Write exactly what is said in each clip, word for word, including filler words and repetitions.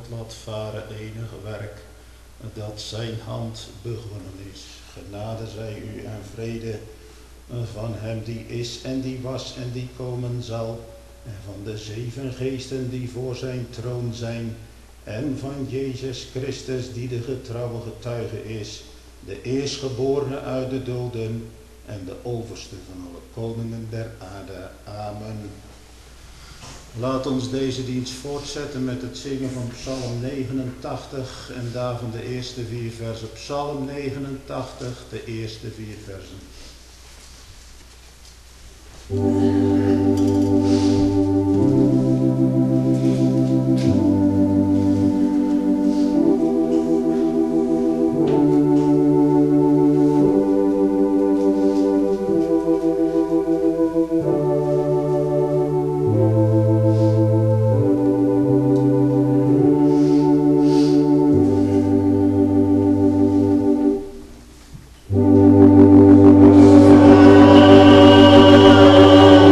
laat varen enig werk, dat zijn hand begonnen is. Genade zij u en vrede van hem die is en die was en die komen zal, en van de zeven geesten die voor zijn troon zijn, en van Jezus Christus die de getrouwe getuige is, de eerstgeborene uit de doden en de overste van alle koningen der aarde. Amen. Laat ons deze dienst voortzetten met het zingen van Psalm negenentachtig en daarvan de eerste vier versen. Psalm negenentachtig, de eerste vier versen. Thank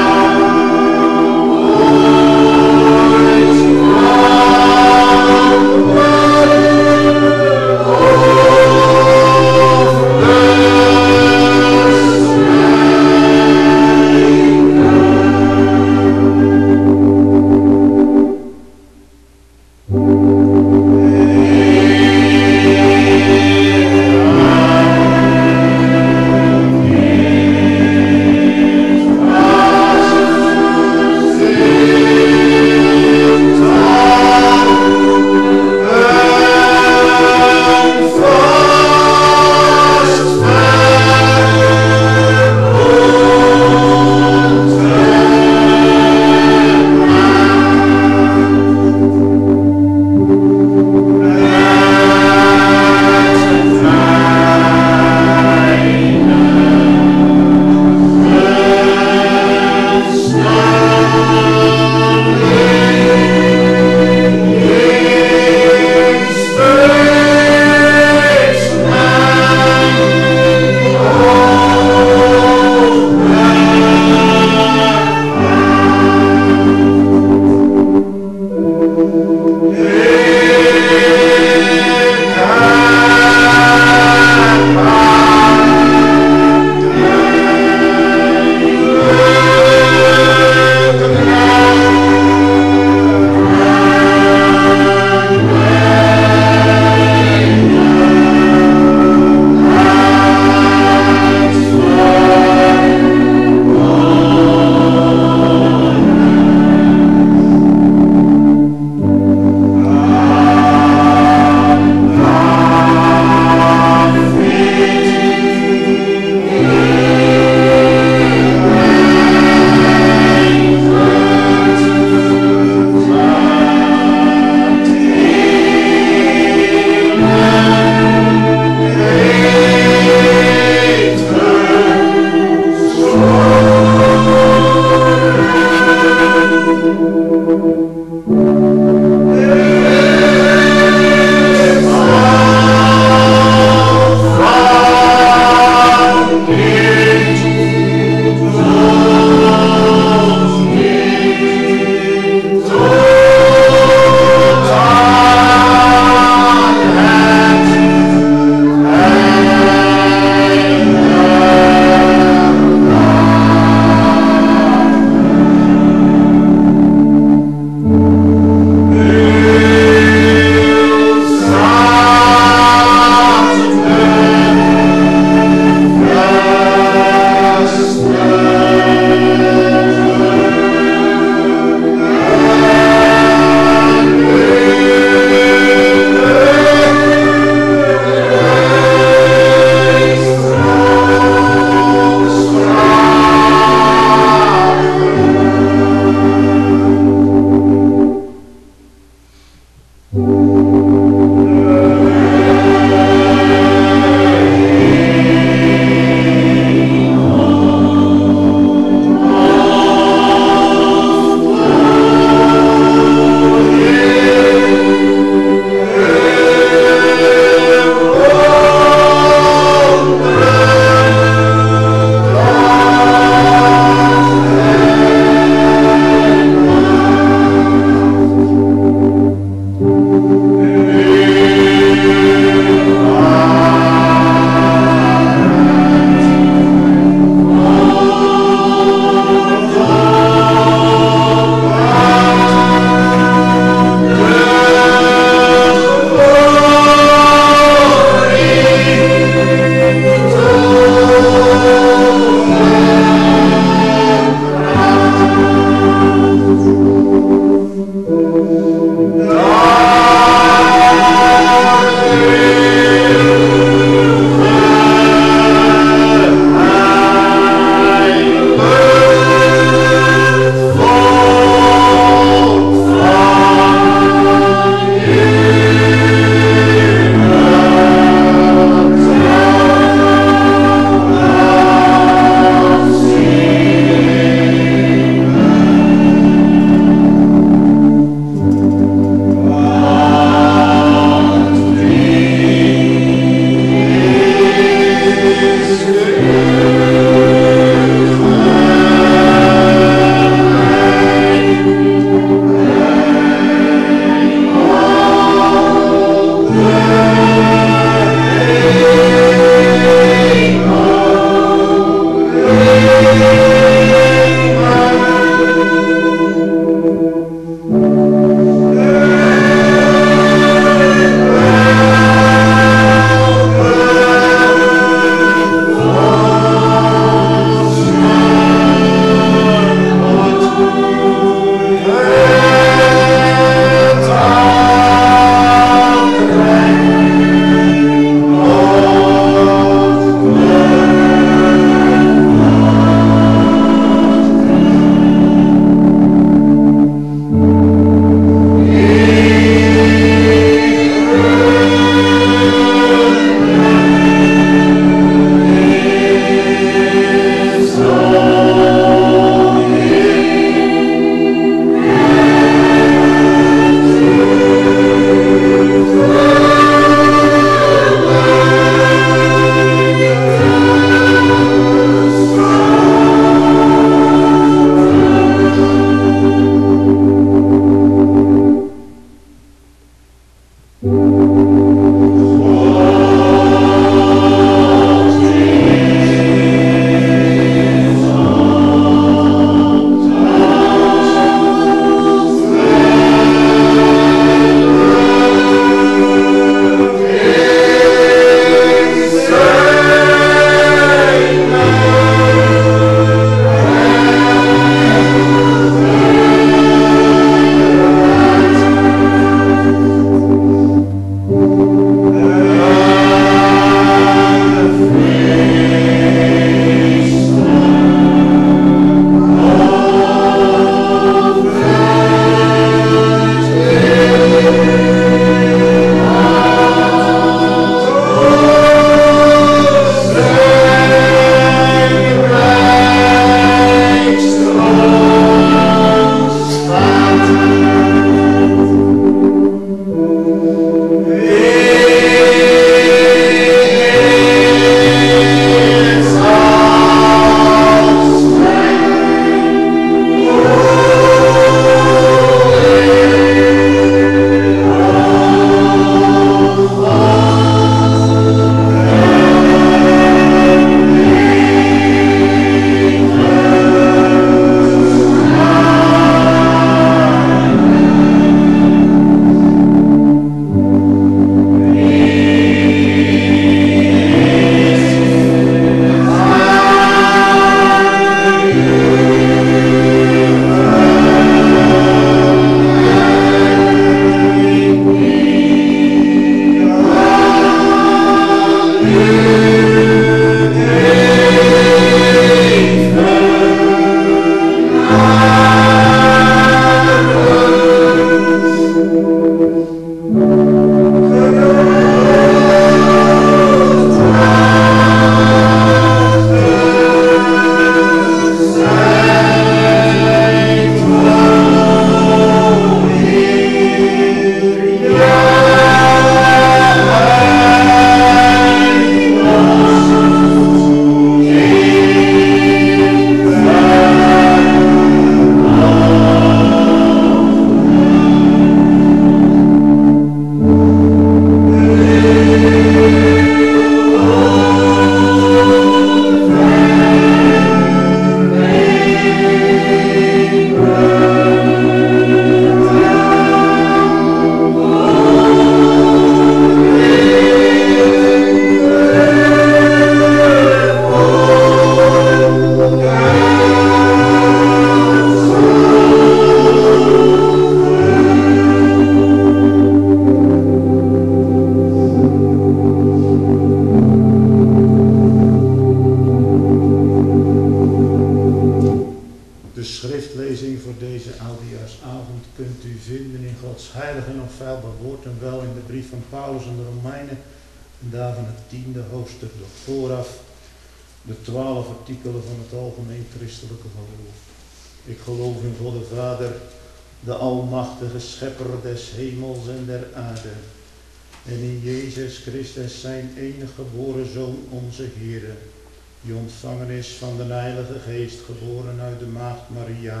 De schriftlezing voor deze oudejaarsavond kunt u vinden in Gods heilige en onfeilbaar woord en wel in de brief van Paulus aan de Romeinen en daarvan het tiende hoofdstuk door vooraf de twaalf artikelen van het algemeen christelijke geloof. Ik geloof in God de Vader, de almachtige schepper des hemels en der aarde, en in Jezus Christus zijn enige geboren Zoon, onze Heere, die ontvangen is van de Heilige Geest, geboren uit de maagd Maria,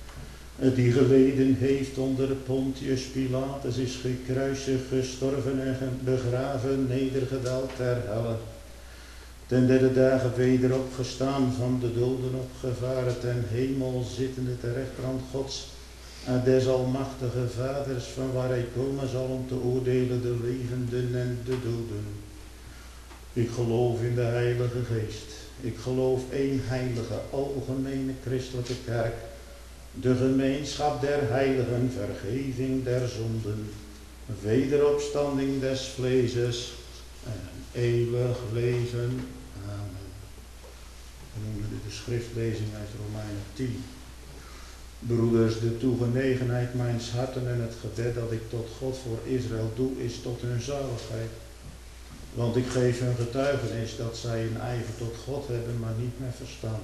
die geleden heeft onder Pontius Pilatus, is gekruisigd, gestorven en begraven, nedergedaald ter helle. Ten derde dagen weder opgestaan, van de doden opgevaren, ten hemel zittende ter rechterhand Gods, en des almachtige Vaders, van waar hij komen zal om te oordelen de levenden en de doden. Ik geloof in de Heilige Geest. Ik geloof één heilige, algemene christelijke kerk, de gemeenschap der heiligen, vergeving der zonden, wederopstanding des vleeses en een eeuwig leven. Amen. We noemen dit de schriftlezing uit Romeinen tien. Broeders, de toegenegenheid mijns harten en het gebed dat ik tot God voor Israël doe, is tot hun zaligheid. Want ik geef hun getuigenis dat zij een ijver tot God hebben, maar niet meer verstaan.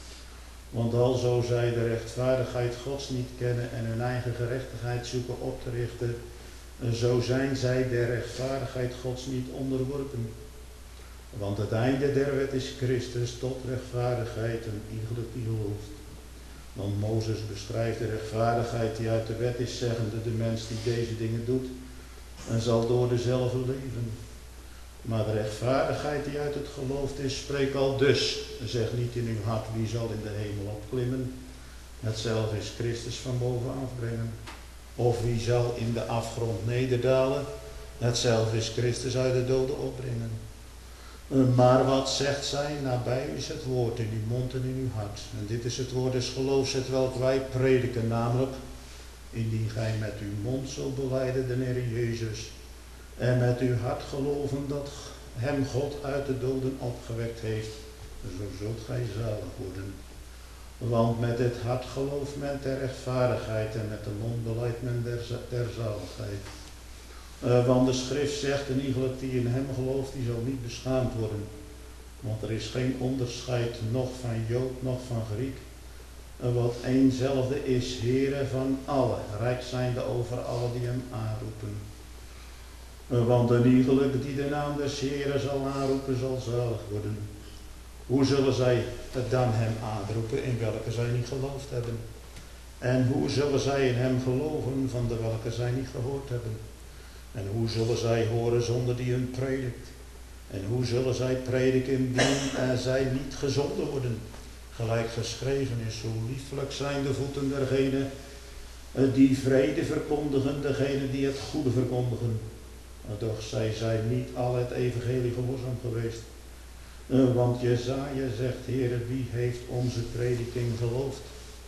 Want alzo zij de rechtvaardigheid Gods niet kennen en hun eigen gerechtigheid zoeken op te richten, zo zijn zij der rechtvaardigheid Gods niet onderworpen. Want het einde der wet is Christus tot rechtvaardigheid en iegelijk die gelooft. Want Mozes beschrijft de rechtvaardigheid die uit de wet is, zeggende: de mens die deze dingen doet, en zal door dezelfde leven. Maar de rechtvaardigheid die uit het geloof is, spreekt al dus. Zeg niet in uw hart, wie zal in de hemel opklimmen. Hetzelfde is Christus van boven afbrengen. Of wie zal in de afgrond nederdalen. Hetzelfde is Christus uit de doden opbrengen. Maar wat zegt zij? Nabij u is het woord in uw mond en in uw hart. En dit is het woord des geloofs, het welk wij prediken, namelijk: indien gij met uw mond zult belijden de Heer Jezus, en met uw hart geloven dat hem God uit de doden opgewekt heeft, zo zult gij zalig worden. Want met het hart gelooft men ter rechtvaardigheid en met de mond belijdt men der, ter zaligheid. Uh, want de schrift zegt: en iegelijk die in hem gelooft, die zal niet beschaamd worden. Want er is geen onderscheid, noch van Jood, noch van Griek. Uh, wat eenzelfde is, Heere van allen, rijk zijnde over allen die hem aanroepen. Uh, want een iegelijk die de naam des Heeren zal aanroepen, zal zalig worden. Hoe zullen zij dan hem aanroepen, in welke zij niet geloofd hebben? En hoe zullen zij in hem geloven, van de welke zij niet gehoord hebben? En hoe zullen zij horen zonder die hun predikt? En hoe zullen zij prediken indien uh, zij niet gezonden worden? Gelijk geschreven is: hoe lieflijk zijn de voeten dergenen uh, die vrede verkondigen, degenen die het goede verkondigen. Uh, doch zij zijn niet al het evangelie gehoorzaam geweest. Uh, want Jesaja zegt: Heere, wie heeft onze prediking geloofd?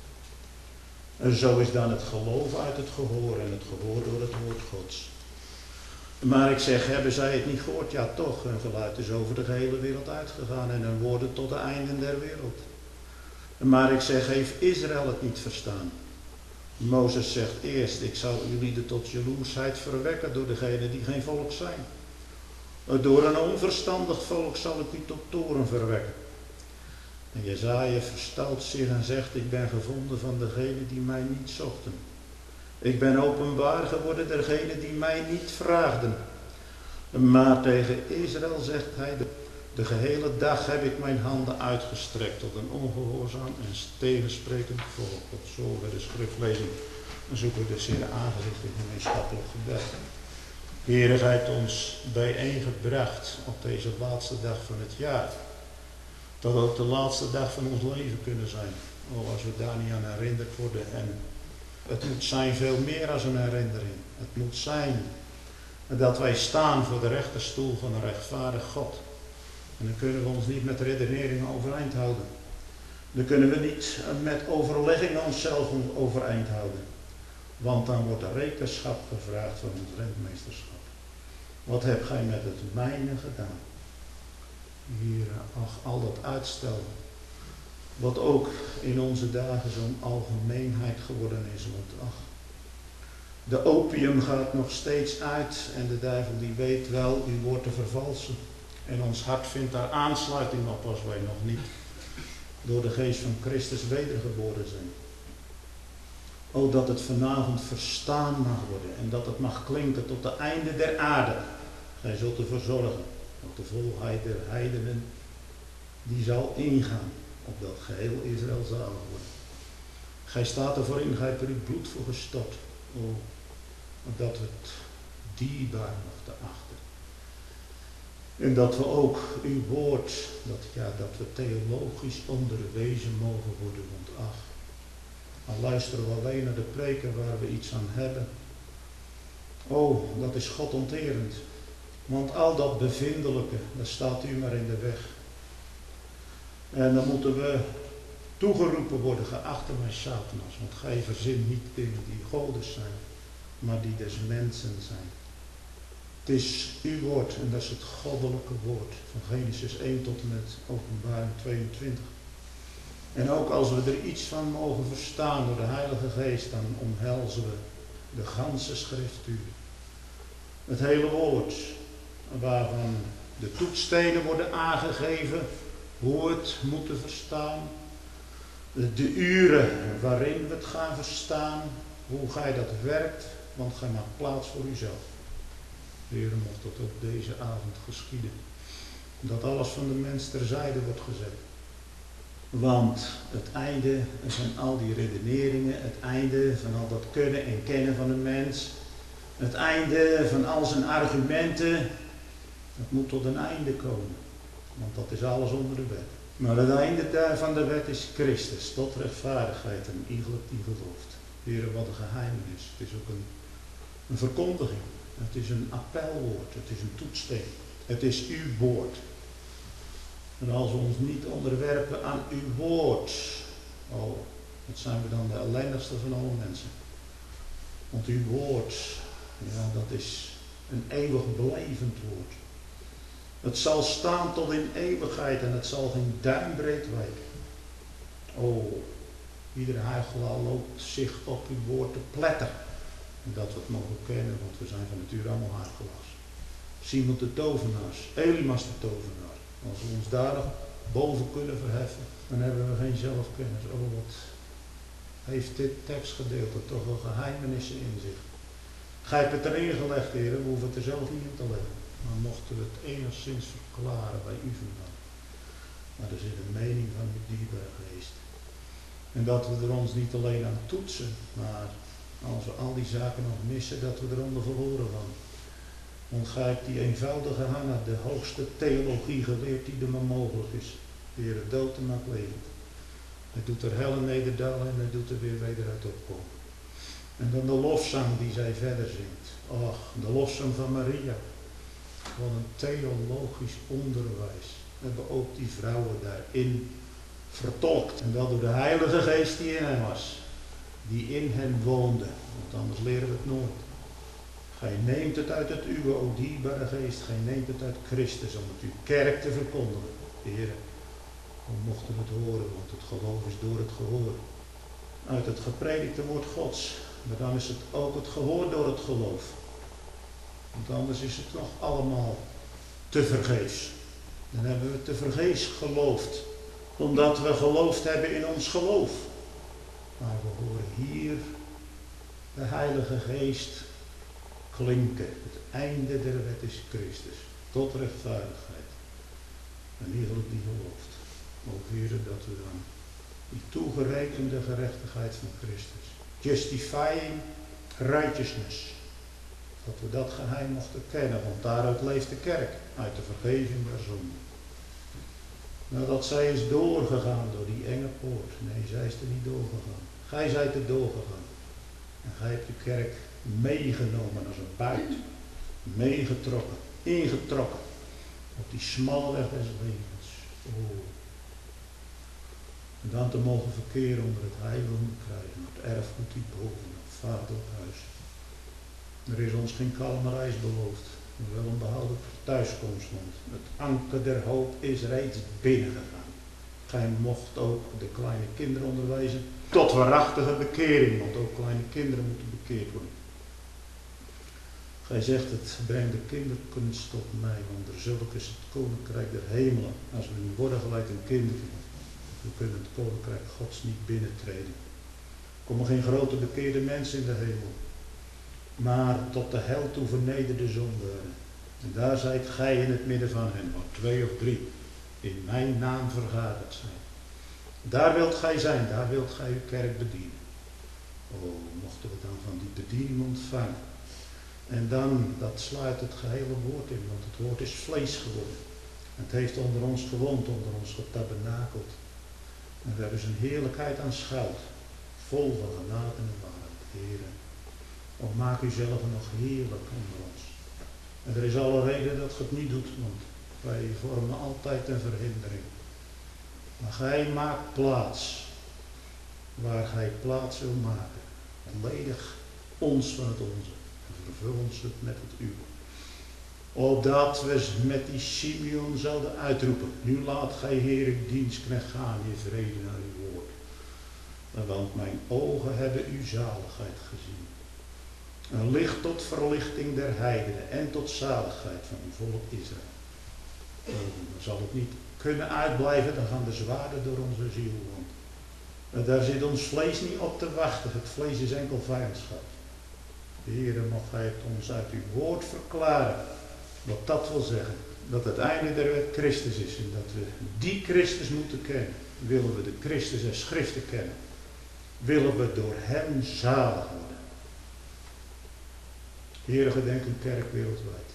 Uh, zo is dan het geloof uit het gehoor en het gehoor door het woord Gods. Maar ik zeg, hebben zij het niet gehoord? Ja, toch. Hun geluid is over de gehele wereld uitgegaan en hun woorden tot de einden der wereld. Maar ik zeg, heeft Israël het niet verstaan? Mozes zegt eerst: ik zal jullie tot jaloersheid verwekken door degenen die geen volk zijn. Door een onverstandig volk zal ik u tot toorn verwekken. En Jesaja verstout zich en zegt: ik ben gevonden van degenen die mij niet zochten. Ik ben openbaar geworden dergenen die mij niet vraagden. Maar tegen Israël zegt hij: de, de gehele dag heb ik mijn handen uitgestrekt tot een ongehoorzaam en tegensprekend volk. Tot zover de schriftlezing. Dan zoeken we dus in de aangezicht in gemeenschappelijk gebed. Heere, gij hebt ons bijeengebracht op deze laatste dag van het jaar. Dat ook de laatste dag van ons leven kunnen zijn. Oh, als we daar niet aan herinnerd worden. En het moet zijn veel meer als een herinnering. Het moet zijn dat wij staan voor de rechterstoel van een rechtvaardig God. En dan kunnen we ons niet met redeneringen overeind houden. Dan kunnen we niet met overleggingen onszelf overeind houden. Want dan wordt er rekenschap gevraagd van ons rentmeesterschap. Wat heb gij met het mijne gedaan? Hier, ach, al dat uitstel. Wat ook in onze dagen zo'n algemeenheid geworden is. Want ach, de opium gaat nog steeds uit en de duivel die weet wel uw woord te vervalsen. En ons hart vindt daar aansluiting op als wij nog niet door de geest van Christus wedergeboren zijn. O, dat het vanavond verstaan mag worden en dat het mag klinken tot de einde der aarde. Gij zult ervoor zorgen dat de volheid der heidenen die zal ingaan, opdat geheel Israël zalig wordt. Gij staat ervoor in, gij hebt er uw bloed voor gestort. O, dat we het dierbaar mochten achten. En dat we ook uw woord, dat, ja, dat we theologisch onderwezen mogen worden. Want ach, dan luisteren we alleen naar de preken waar we iets aan hebben. O, dat is godonterend. Want al dat bevindelijke, daar staat u maar in de weg. En dan moeten we toegeroepen worden, geachte mij Satanas. Want gij verzint niet dingen die godes zijn, maar die des mensen zijn. Het is uw woord en dat is het goddelijke woord. Van Genesis één tot en met Openbaring tweeëntwintig. En ook als we er iets van mogen verstaan door de Heilige Geest, dan omhelzen we de ganse schriftuur. Het hele woord, waarvan de toetsstenen worden aangegeven, hoe we het moeten verstaan. De uren waarin we het gaan verstaan, hoe gij dat werkt, want gij maakt plaats voor uzelf. Heer, mocht dat ook deze avond geschieden. Dat alles van de mens terzijde wordt gezet. Want het einde van al die redeneringen, het einde van al dat kunnen en kennen van de mens, het einde van al zijn argumenten, dat moet tot een einde komen. Want dat is alles onder de wet. Maar het einde van de wet is Christus, tot rechtvaardigheid en iegelijk die gelooft. Heer, wat een geheimenis. Het is ook een, een verkondiging. Het is een appelwoord. Het is een toetssteen. Het is uw woord. En als we ons niet onderwerpen aan uw woord, oh, wat zijn we dan de ellendigste van alle mensen. Want uw woord, ja, dat is een eeuwig blijvend woord. Het zal staan tot in eeuwigheid en het zal geen duimbreed wijken. Oh, iedere huichelaar loopt zich op uw woord te pletteren. En dat we het mogen kennen, want we zijn van nature allemaal huichelaars. Simon de tovenaars, Elimas de tovenaar. Als we ons daar nog boven kunnen verheffen, dan hebben we geen zelfkennis. Oh, wat heeft dit tekstgedeelte toch wel geheimenissen in zich. Gij hebt het erin gelegd, heren, we hoeven het er zelf niet in te leggen. Maar mochten we het enigszins verklaren bij u vandaan. Maar er zit een mening van uw dierbare geest. En dat we er ons niet alleen aan toetsen, maar als we al die zaken nog missen, dat we eronder verloren gaan. Want gij hebt die eenvoudige Hanna, de hoogste theologie geleerd die er maar mogelijk is. De Heer dood en maakt levend. Hij doet er hel en nederdalen en hij doet er weer wederuit opkomen. En dan de lofzang die zij verder zingt. Och, de lofzang van Maria. Wat een theologisch onderwijs hebben ook die vrouwen daarin vertolkt. En wel door de Heilige Geest die in hen was. Die in hen woonde. Want anders leren we het nooit. Gij neemt het uit het uwe, o dierbare Geest. Gij neemt het uit Christus om het uw kerk te verkondigen. Heer, we mochten het horen, want het geloof is door het gehoor. Uit het gepredikte woord Gods. Maar dan is het ook het gehoor door het geloof. Want anders is het nog allemaal te vergeefs. Dan hebben we te vergeefs geloofd. Omdat we geloofd hebben in ons geloof. Maar we horen hier de Heilige Geest klinken. Het einde der wet is Christus. Tot rechtvaardigheid. En iegelijk die gelooft. Ook Heer, dat we dan die toegerekende gerechtigheid van Christus. Justifying righteousness. Dat we dat geheim mochten kennen, want daaruit leeft de kerk, uit de vergeving der zonde. Nou, dat zij is doorgegaan door die enge poort. Nee, zij is er niet doorgegaan. Gij zijt er doorgegaan. En gij hebt de kerk meegenomen als een buit. Meegetrokken, ingetrokken. Op die smalle weg des levens. Oh. En dan te mogen verkeren onder het heilige krijgen, het erfgoed die boven, het vaderlijk huis. Er is ons geen kalme reis beloofd, maar wel een behouden thuiskomst. Want het anker der hoop is reeds binnengegaan. Gij mocht ook de kleine kinderen onderwijzen tot waarachtige bekering, want ook kleine kinderen moeten bekeerd worden. Gij zegt het, breng de kinderkunst tot mij, want er zulk is het koninkrijk der hemelen. Als we nu worden gelijk een kindertje, we kunnen het koninkrijk Gods niet binnentreden. Er komen geen grote bekeerde mensen in de hemel, maar tot de hel toe vernederde zondaren. En daar zijt gij in het midden van hen, waar twee of drie in mijn naam vergaderd zijn. Daar wilt gij zijn, daar wilt gij uw kerk bedienen. Oh, mochten we dan van die bediening ontvangen. En dan, dat sluit het gehele woord in, want het woord is vlees geworden. Het heeft onder ons gewoond, onder ons getabernakeld. En we hebben zijn heerlijkheid aanschouwd, vol van genade en waarheid, Heere. O, maak u zelf nog heerlijk onder ons. En er is alle reden dat je het niet doet, want wij vormen altijd een verhindering. Maar gij maakt plaats, waar gij plaats wil maken. Ledig ons van het onze. Vervul ons het met het uwe. Opdat we met die Simeon zouden uitroepen. Nu laat gij, Heer, uw dienstknecht gaan, je vrede naar uw woord. Want mijn ogen hebben uw zaligheid gezien. Een licht tot verlichting der heidenen en tot zaligheid van uw volk Israël. Dan zal het niet kunnen uitblijven, dan gaan de zwaarden door onze ziel. Want daar zit ons vlees niet op te wachten. Het vlees is enkel vijandschap. Heere, mag gij het ons uit uw woord verklaren. Wat dat wil zeggen. Dat het einde der wet Christus is. En dat we die Christus moeten kennen. Willen we de Christus en schriften kennen. Willen we door hem zalig worden. Heere, gedenk uw kerk wereldwijd.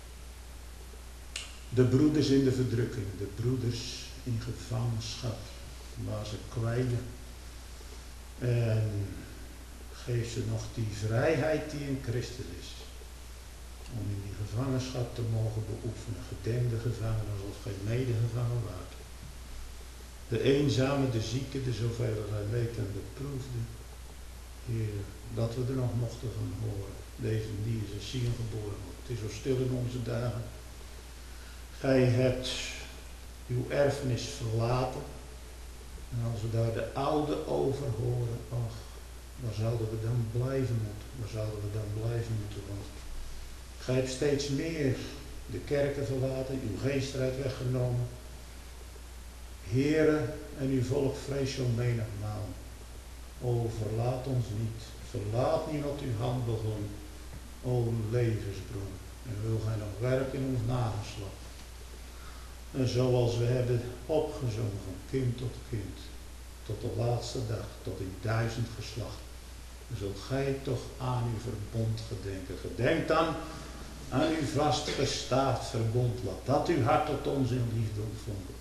De broeders in de verdrukking. De broeders in gevangenschap. Waar ze kwijnen. En geef ze nog die vrijheid die in Christus is. Om in die gevangenschap te mogen beoefenen. Gedenk de gevangenen alsof gij medegevangen waart. De eenzame, de zieke, de zoveel hij leed en beproefde. Heer, dat we er nog mochten van horen. Deze die is een Sion geboren wordt. Het is zo stil in onze dagen. Gij hebt uw erfenis verlaten. En als we daar de oude over horen, ach, waar zouden we dan blijven moeten? Waar zouden we dan blijven moeten? Want gij hebt steeds meer de kerken verlaten, uw geest eruit weggenomen. Heere, en uw volk vrees zo menigmaal. O, verlaat ons niet. Verlaat niet wat uw hand begon. O, levensbron. En wil gij nog werken in ons nageslacht. En zoals we hebben opgezongen van kind tot kind. Tot de laatste dag, tot in duizend geslachten. Dan zult gij toch aan uw verbond gedenken. Gedenk dan aan uw vastgestaafd verbond. Laat dat uw hart tot ons in liefde ontvangen.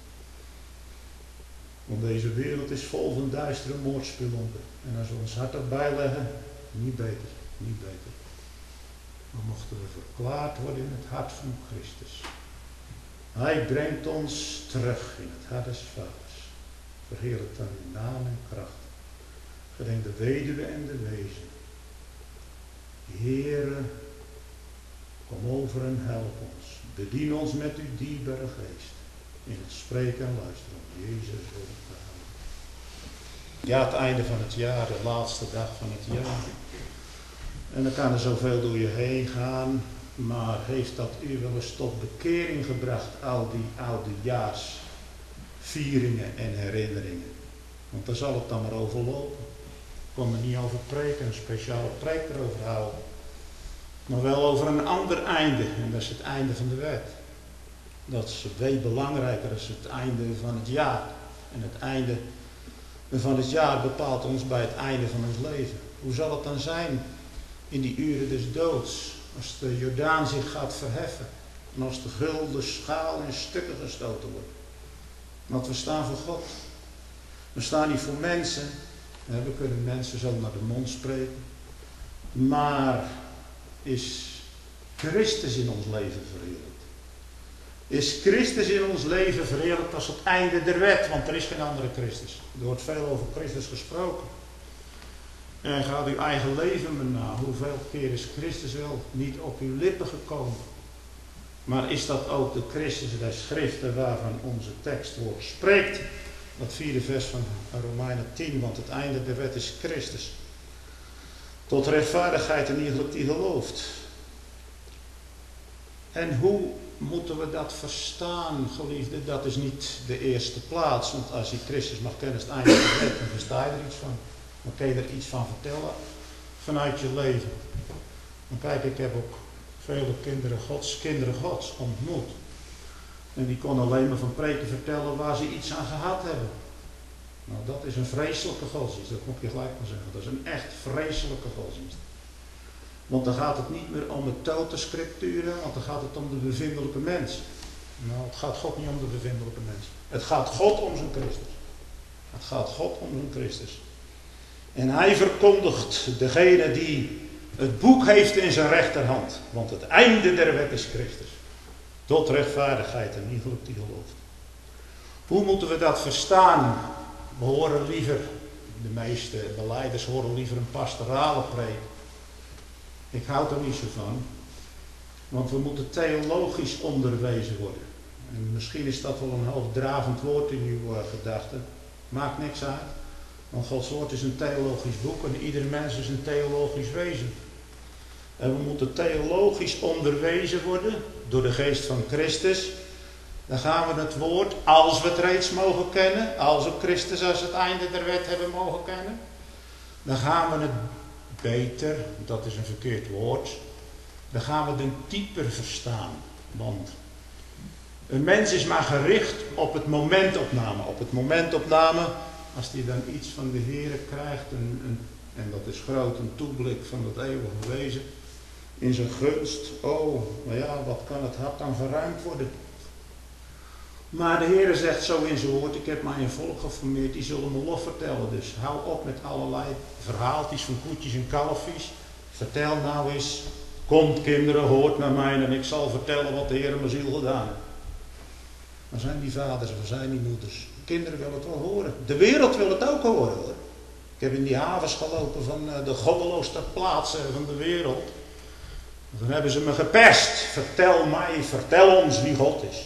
Want deze wereld is vol van duistere moordspelonken. En als we ons hart erbij leggen, niet beter, niet beter. Dan mochten we verklaard worden in het hart van Christus. Hij brengt ons terug in het hart des Vaders. Verheerlijk dan uw naam en kracht. Gedenk de weduwe en de wezen. Heere, kom over en help ons. Bedien ons met uw dierbare geest. In het spreken en luisteren. Jezus wil het houden. Ja, het einde van het jaar, de laatste dag van het jaar. En dan kan er zoveel door je heen gaan. Maar heeft dat u wel eens tot bekering gebracht, al die oudejaarsvieringen en herinneringen? Want daar zal het dan maar over lopen. Ik kon er niet over preken, een speciale preek erover houden. Maar wel over een ander einde. En dat is het einde van de wet. Dat is veel belangrijker dan het einde van het jaar. En het einde van het jaar bepaalt ons bij het einde van ons leven. Hoe zal het dan zijn in die uren des doods? Als de Jordaan zich gaat verheffen. En als de gulden schaal in stukken gestoten wordt. Want we staan voor God. We staan niet voor mensen. We kunnen mensen zo naar de mond spreken. Maar is Christus in ons leven verheerlijkt? Is Christus in ons leven verheerlijkt als het einde der wet? Want er is geen andere Christus. Er wordt veel over Christus gesproken. En gaat uw eigen leven maar na. Hoeveel keer is Christus wel niet op uw lippen gekomen? Maar is dat ook de Christus der Schriften waarvan onze tekstwoord spreekt? dat vierde vers van Romeinen tien, want het einde der wet is Christus. Tot rechtvaardigheid en iederlijk die gelooft. En hoe moeten we dat verstaan, geliefde? Dat is niet de eerste plaats, want als je Christus mag kennen, is het einde der wet, dan versta je er iets van. Dan kun je er iets van vertellen vanuit je leven. Maar kijk, ik heb ook vele kinderen gods, kinderen gods ontmoet. En die kon alleen maar van preken vertellen waar ze iets aan gehad hebben. Nou, dat is een vreselijke godsdienst, dat moet je gelijk maar zeggen. Dat is een echt vreselijke godsdienst. Want dan gaat het niet meer om het tote scripturen, want dan gaat het om de bevindelijke mens. Nou, het gaat God niet om de bevindelijke mens. Het gaat God om zijn Christus. Het gaat God om zijn Christus. En hij verkondigt degene die het boek heeft in zijn rechterhand. Want het einde der wet is Christus. Tot rechtvaardigheid en iederlijk die gelooft. Hoe moeten we dat verstaan? We horen liever, de meeste belijders horen liever een pastorale preek. Ik houd er niet zo van. Want we moeten theologisch onderwezen worden. En misschien is dat wel een hoogdravend woord in uw uh, gedachten. Maakt niks uit. Want Gods woord is een theologisch boek en ieder mens is een theologisch wezen. En we moeten theologisch onderwezen worden door de geest van Christus. Dan gaan we het woord, als we het reeds mogen kennen, als we Christus als het einde der wet hebben mogen kennen, dan gaan we het beter, dat is een verkeerd woord, dan gaan we het dieper verstaan. Want een mens is maar gericht op het momentopname. Op het momentopname, als hij dan iets van de Heere krijgt, een, een, en dat is groot, een toeblik van het eeuwige wezen, in zijn gunst, oh, maar ja, wat kan het hart dan verruimd worden? Maar de Heere zegt zo in zijn woord, ik heb mij een volk geformeerd, die zullen me lof vertellen. Dus hou op met allerlei verhaaltjes van koetjes en kalfjes. Vertel nou eens, komt kinderen, hoort naar mij en ik zal vertellen wat de Heere mijn ziel gedaan heeft. Waar zijn die vaders, waar zijn die moeders? Kinderen willen het wel horen. De wereld wil het ook horen hoor. Ik heb in die havens gelopen van de goddeloosste plaatsen van de wereld. Dan hebben ze me geperst. Vertel mij, vertel ons wie God is.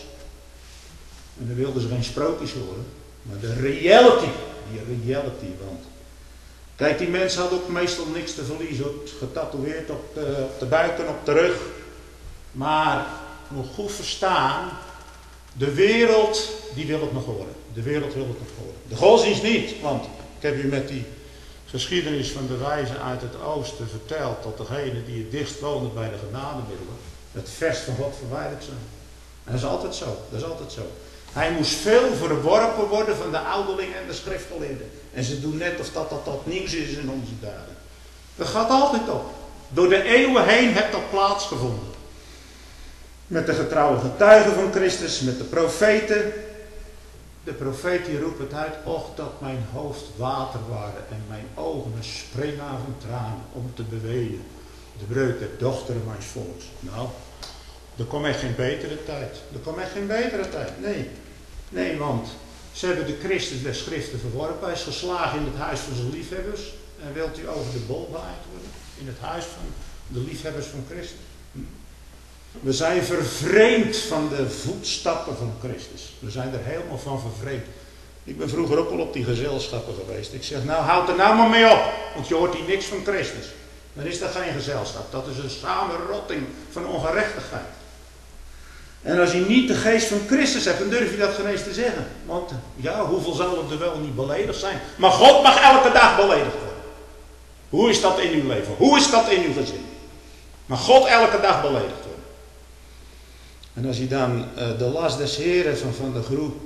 En dan wilden ze geen sprookjes horen. Maar de reality. Die reality. Want kijk, die mensen hadden ook meestal niks te verliezen. Getatoeëerd op de, op de buik en op de rug. Maar, nog goed verstaan. De wereld, die wil het nog horen. De wereld wil het nog horen. De godsdienst niet. Want ik heb u met die geschiedenis van de wijzen uit het oosten verteld. Tot degene die het dichtst wonen bij de genademiddelen. Het vers van God verwijderd zijn. En dat is altijd zo. Dat is altijd zo. Hij moest veel verworpen worden van de ouderlingen en de schriftgeleerden. En ze doen net of dat dat, dat nieuws is in onze dagen. Dat gaat altijd op. Door de eeuwen heen heeft dat plaatsgevonden. Met de getrouwe getuigen van Christus, met de profeten. De profeet die roept het uit, och dat mijn hoofd water waren en mijn ogen een springa van tranen om te bewegen. De breuk der dochteren mijns volks. Nou, er komt echt geen betere tijd. Er komt echt geen betere tijd, nee. Nee, want ze hebben de Christus der schriften verworpen. Hij is geslagen in het huis van zijn liefhebbers. En wilt u over de bol behaald worden? In het huis van de liefhebbers van Christus. We zijn vervreemd van de voetstappen van Christus. We zijn er helemaal van vervreemd. Ik ben vroeger ook al op die gezelschappen geweest. Ik zeg, nou houd er nou maar mee op. Want je hoort hier niks van Christus. Dan is dat geen gezelschap. Dat is een samenrotting van ongerechtigheid. En als je niet de geest van Christus hebt, dan durf je dat geen eens te zeggen. Want ja, hoeveel zullen er wel niet beledigd zijn? Maar God mag elke dag beledigd worden. Hoe is dat in uw leven? Hoe is dat in uw gezin? Maar God elke dag beledigd worden. En als je dan uh, de last des Heren van, van de groep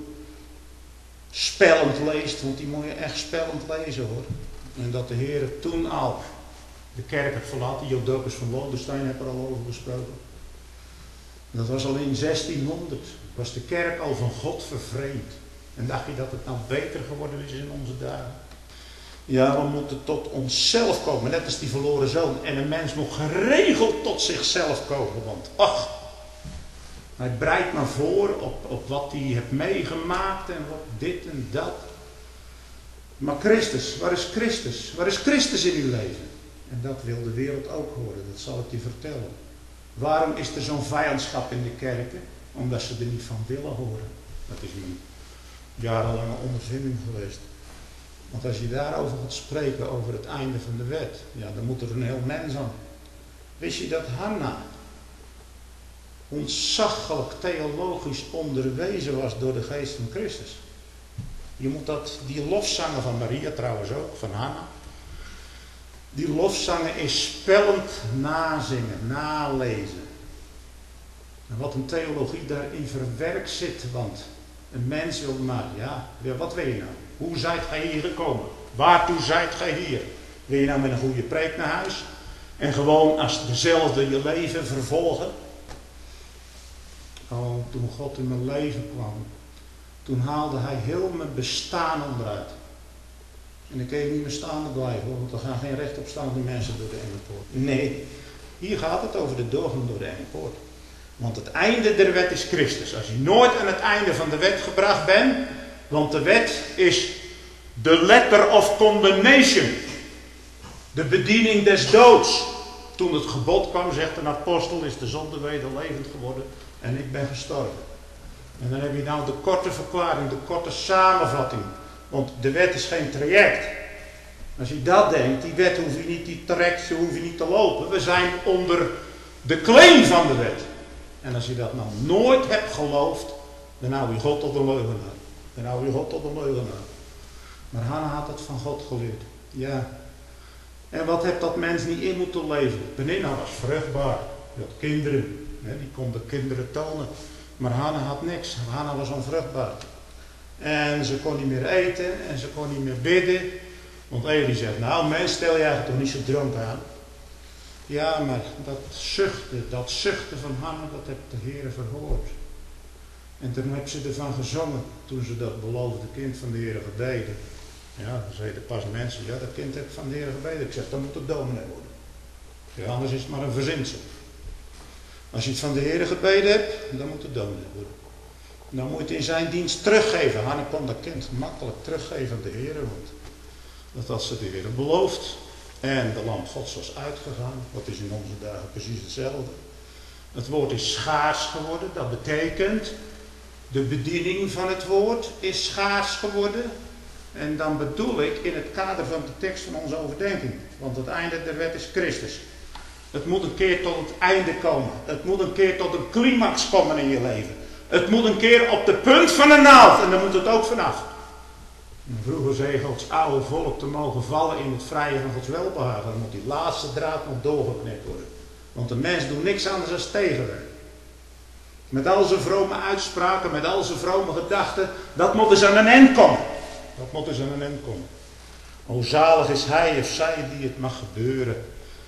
spellend leest, want die moet je echt spellend lezen hoor. En dat de Heer toen al de kerk heeft verlaten, Jodocus van Lodenstein heeft er al over gesproken. Dat was al in zestienhonderd, was de kerk al van God vervreemd. En dacht je dat het nou beter geworden is in onze dagen? Ja, we moeten tot onszelf komen, net als die verloren zoon. En een mens moet geregeld tot zichzelf komen, want ach, hij breidt maar voor op, op wat hij heeft meegemaakt en wat dit en dat. Maar Christus, waar is Christus? Waar is Christus in uw leven? En dat wil de wereld ook horen, dat zal ik je vertellen. Waarom is er zo'n vijandschap in de kerken? Omdat ze er niet van willen horen. Dat is mijn, jarenlange ondervinding geweest. Want als je daarover gaat spreken, over het einde van de wet, ja, dan moet er een heel mens aan. Wist je dat Hanna ontzaglijk theologisch onderwezen was door de geest van Christus? Je moet dat, die lofzangen van Maria trouwens ook, van Hanna. Die lofzangen is spellend nazingen, nalezen. En wat een theologie daarin verwerkt zit, want een mens wil maar, ja, wat wil je nou? Hoe zijt gij hier gekomen? Waartoe zijt gij hier? Wil je nou met een goede preek naar huis? En gewoon als dezelfde je leven vervolgen? Oh, toen God in mijn leven kwam, toen haalde hij heel mijn bestaan onderuit. En ik kan niet meer staande blijven, want er gaan geen rechtopstaande mensen door de enge poort. Nee, hier gaat het over de doorgang door de enge poort. Want het einde der wet is Christus. Als je nooit aan het einde van de wet gebracht bent, want de wet is de letter of condemnation. De bediening des doods. Toen het gebod kwam, zegt een apostel, is de zonde weder levend geworden en ik ben gestorven. En dan heb je nou de korte verklaring, de korte samenvatting. Want de wet is geen traject. Als je dat denkt, die wet hoef je niet, die traject hoef je niet te lopen. We zijn onder de claim van de wet. En als je dat nou nooit hebt geloofd, dan hou je God tot een leugenaar. Dan hou je God tot een leugenaar. Maar Hanna had het van God geleerd. Ja. En wat heeft dat mens niet in moeten leven? Penina was vruchtbaar. Die had kinderen. Die kon de kinderen tonen. Maar Hanna had niks. Hanna was onvruchtbaar. En ze kon niet meer eten. En ze kon niet meer bidden. Want Eli zegt, nou mens, stel je eigenlijk toch niet zo dronken aan. Ja, maar dat zuchten, dat zuchten van Hanna, dat heeft de Heere verhoord. En toen heb ze ervan gezongen, toen ze dat beloofde kind van de Heere gebeden. Ja, dan zeiden pas mensen, ja, dat kind heb ik van de Heere gebeden. Ik zeg, dan moet het dominee worden. Ja, anders is het maar een verzinsel. Als je het van de Heere gebeden hebt, dan moet het dominee worden. Dan moet je het in zijn dienst teruggeven. Hanna kon dat kind makkelijk teruggeven aan de Heere, want dat had ze de Heere beloofd. En de lamp Gods was uitgegaan. Dat is in onze dagen precies hetzelfde. Het woord is schaars geworden. Dat betekent, de bediening van het woord is schaars geworden. En dan bedoel ik in het kader van de tekst van onze overdenking. Want het einde der wet is Christus. Het moet een keer tot het einde komen. Het moet een keer tot een climax komen in je leven. Het moet een keer op de punt van een naald. En dan moet het ook vanaf. Vroeger zei Gods oude volk te mogen vallen in het vrije van Gods welbehagen. Dan moet die laatste draad nog doorgeknipt worden. Want de mens doet niks anders dan tegenwerken. Met al zijn vrome uitspraken, met al zijn vrome gedachten. Dat moet dus aan een eind komen. Dat moet dus aan een eind komen. O zalig is hij of zij die het mag gebeuren.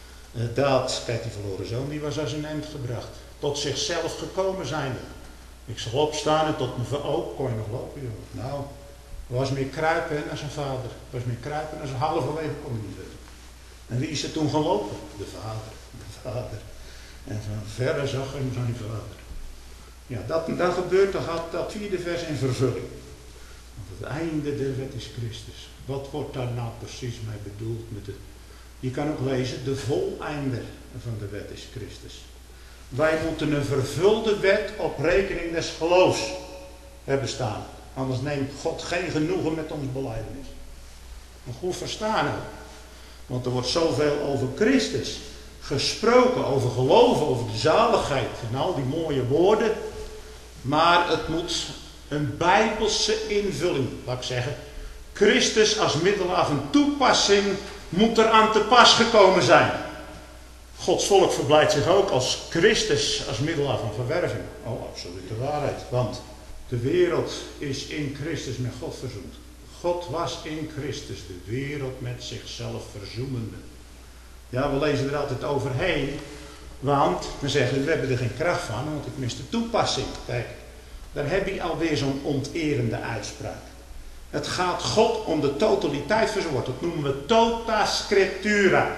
Dat, kijk die verloren zoon, die was als een eind gebracht. Tot zichzelf gekomen zijnde. Ik zal opstaan en tot mijn vader. Oh, kon je nog lopen, joh. Nou... was meer kruipen naar zijn vader. Was meer kruipen naar zijn halverwege kon hij niet verder. En wie is er toen gelopen? De vader. De vader. En van verre zag hem zijn vader. Ja, dat, dat gebeurt, dan gaat dat vierde vers in vervulling. Want het einde der wet is Christus. Wat wordt daar nou precies mee bedoeld? Met de, je kan ook lezen, de voleinder van de wet is Christus. Wij moeten een vervulde wet op rekening des geloofs hebben staan. Anders neemt God geen genoegen met ons belijdenis. Maar goed verstaan we. Want er wordt zoveel over Christus gesproken. Over geloven, over de zaligheid. En al die mooie woorden. Maar het moet een bijbelse invulling, laat ik zeggen. Christus als middelaar van toepassing moet er aan te pas gekomen zijn. Gods volk verblijdt zich ook als Christus als middelaar van verwerving. Oh, absolute waarheid. Want de wereld is in Christus met God verzoend. God was in Christus de wereld met zichzelf verzoenende. Ja, we lezen er altijd overheen. Want we zeggen, we hebben er geen kracht van, want ik mis de toepassing. Kijk, daar heb je alweer zo'n onterende uitspraak. Het gaat God om de totaliteit van zijn woord. Dat noemen we tota scriptura.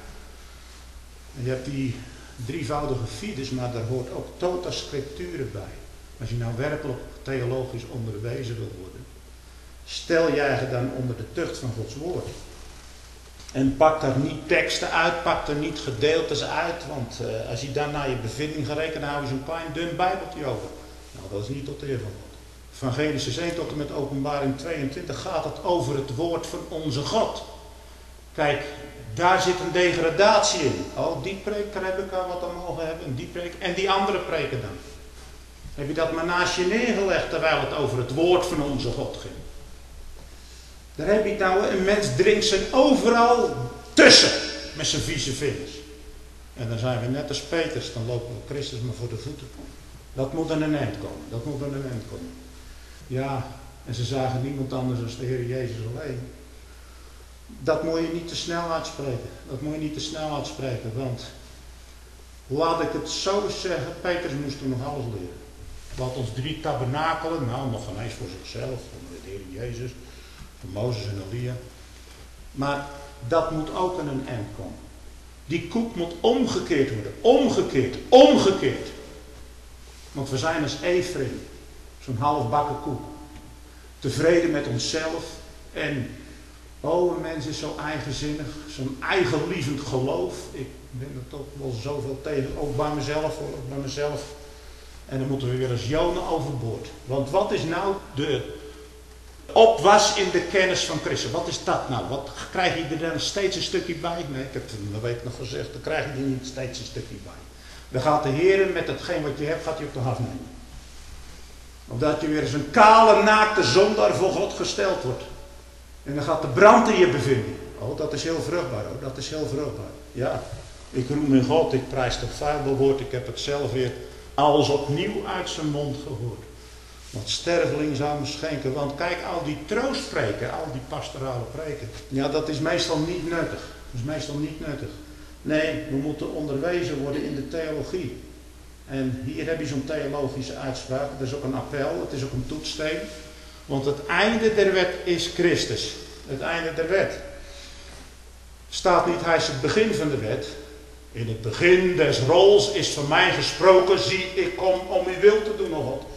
En je hebt die drievoudige fides, maar daar hoort ook tota scriptura bij. Als je nou werkelijk theologisch onderwezen wil worden, stel jij je dan onder de tucht van Gods woord. En pak daar niet teksten uit, pak er niet gedeeltes uit, want uh, als je dan naar je bevinding gaat rekenen, dan hou je zo'n klein dun bijbeltje over. Nou, dat is niet tot de eer van God. Van Genesis één tot en met Openbaring tweeëntwintig gaat het over het woord van onze God. Kijk, daar zit een degradatie in. Oh, die preek, daar heb ik al wat aan mogen hebben. En die preek, en die andere preken dan. Heb je dat maar naast je neergelegd terwijl het over het woord van onze God ging. Daar heb je het nou, een mens dringt zijn overal tussen met zijn vieze vingers. En dan zijn we net als Peters, dan lopen we Christus maar voor de voeten. Dat moet aan een eind komen, dat moet aan een eind komen. Ja, en ze zagen niemand anders dan de Heer Jezus alleen. Dat moet je niet te snel uitspreken. Dat moet je niet te snel uitspreken, want laat ik het zo zeggen, Petrus moest toen nog alles leren. Wat ons drie tabernakelen, nou nog geen eens voor zichzelf, voor de Heer Jezus, voor Mozes en Elia. Maar dat moet ook aan een eind komen. Die koek moet omgekeerd worden, omgekeerd, omgekeerd. Want we zijn als Efraïm, zo'n halfbakken koek. Tevreden met onszelf en oh, een mens is zo eigenzinnig, zo'n eigenlievend geloof. Ik ben er toch wel zoveel tegen, ook bij mezelf hoor, ook bij mezelf. En dan moeten we weer als Jona overboord. Want wat is nou de opwas in de kennis van Christus? Wat is dat nou? Wat krijg je er dan steeds een stukje bij? Nee, ik heb het een week nog gezegd, dan krijg je er niet steeds een stukje bij. Dan gaat de Heer met hetgeen wat je hebt, gaat hij op de haf nemen. Omdat je weer eens een kale, naakte zondaar voor God gesteld wordt. En dan gaat de brand in je bevinden. Oh, dat is heel vruchtbaar. Oh, dat is heel vruchtbaar. Ja, ik roem in God, ik prijs het vuilbewoord. Ik heb het zelf weer alles opnieuw uit zijn mond gehoord. Wat sterveling zou me schenken. Want kijk, al die troostpreken, al die pastorale preken. Ja, dat is meestal niet nuttig. Dat is meestal niet nuttig. Nee, we moeten onderwezen worden in de theologie. En hier heb je zo'n theologische uitspraak. Dat is ook een appel, het is ook een toetssteen. Want het einde der wet is Christus. Het einde der wet. Staat niet, hij is het begin van de wet. In het begin des rols is van mij gesproken, zie ik kom om uw wil te doen, o God.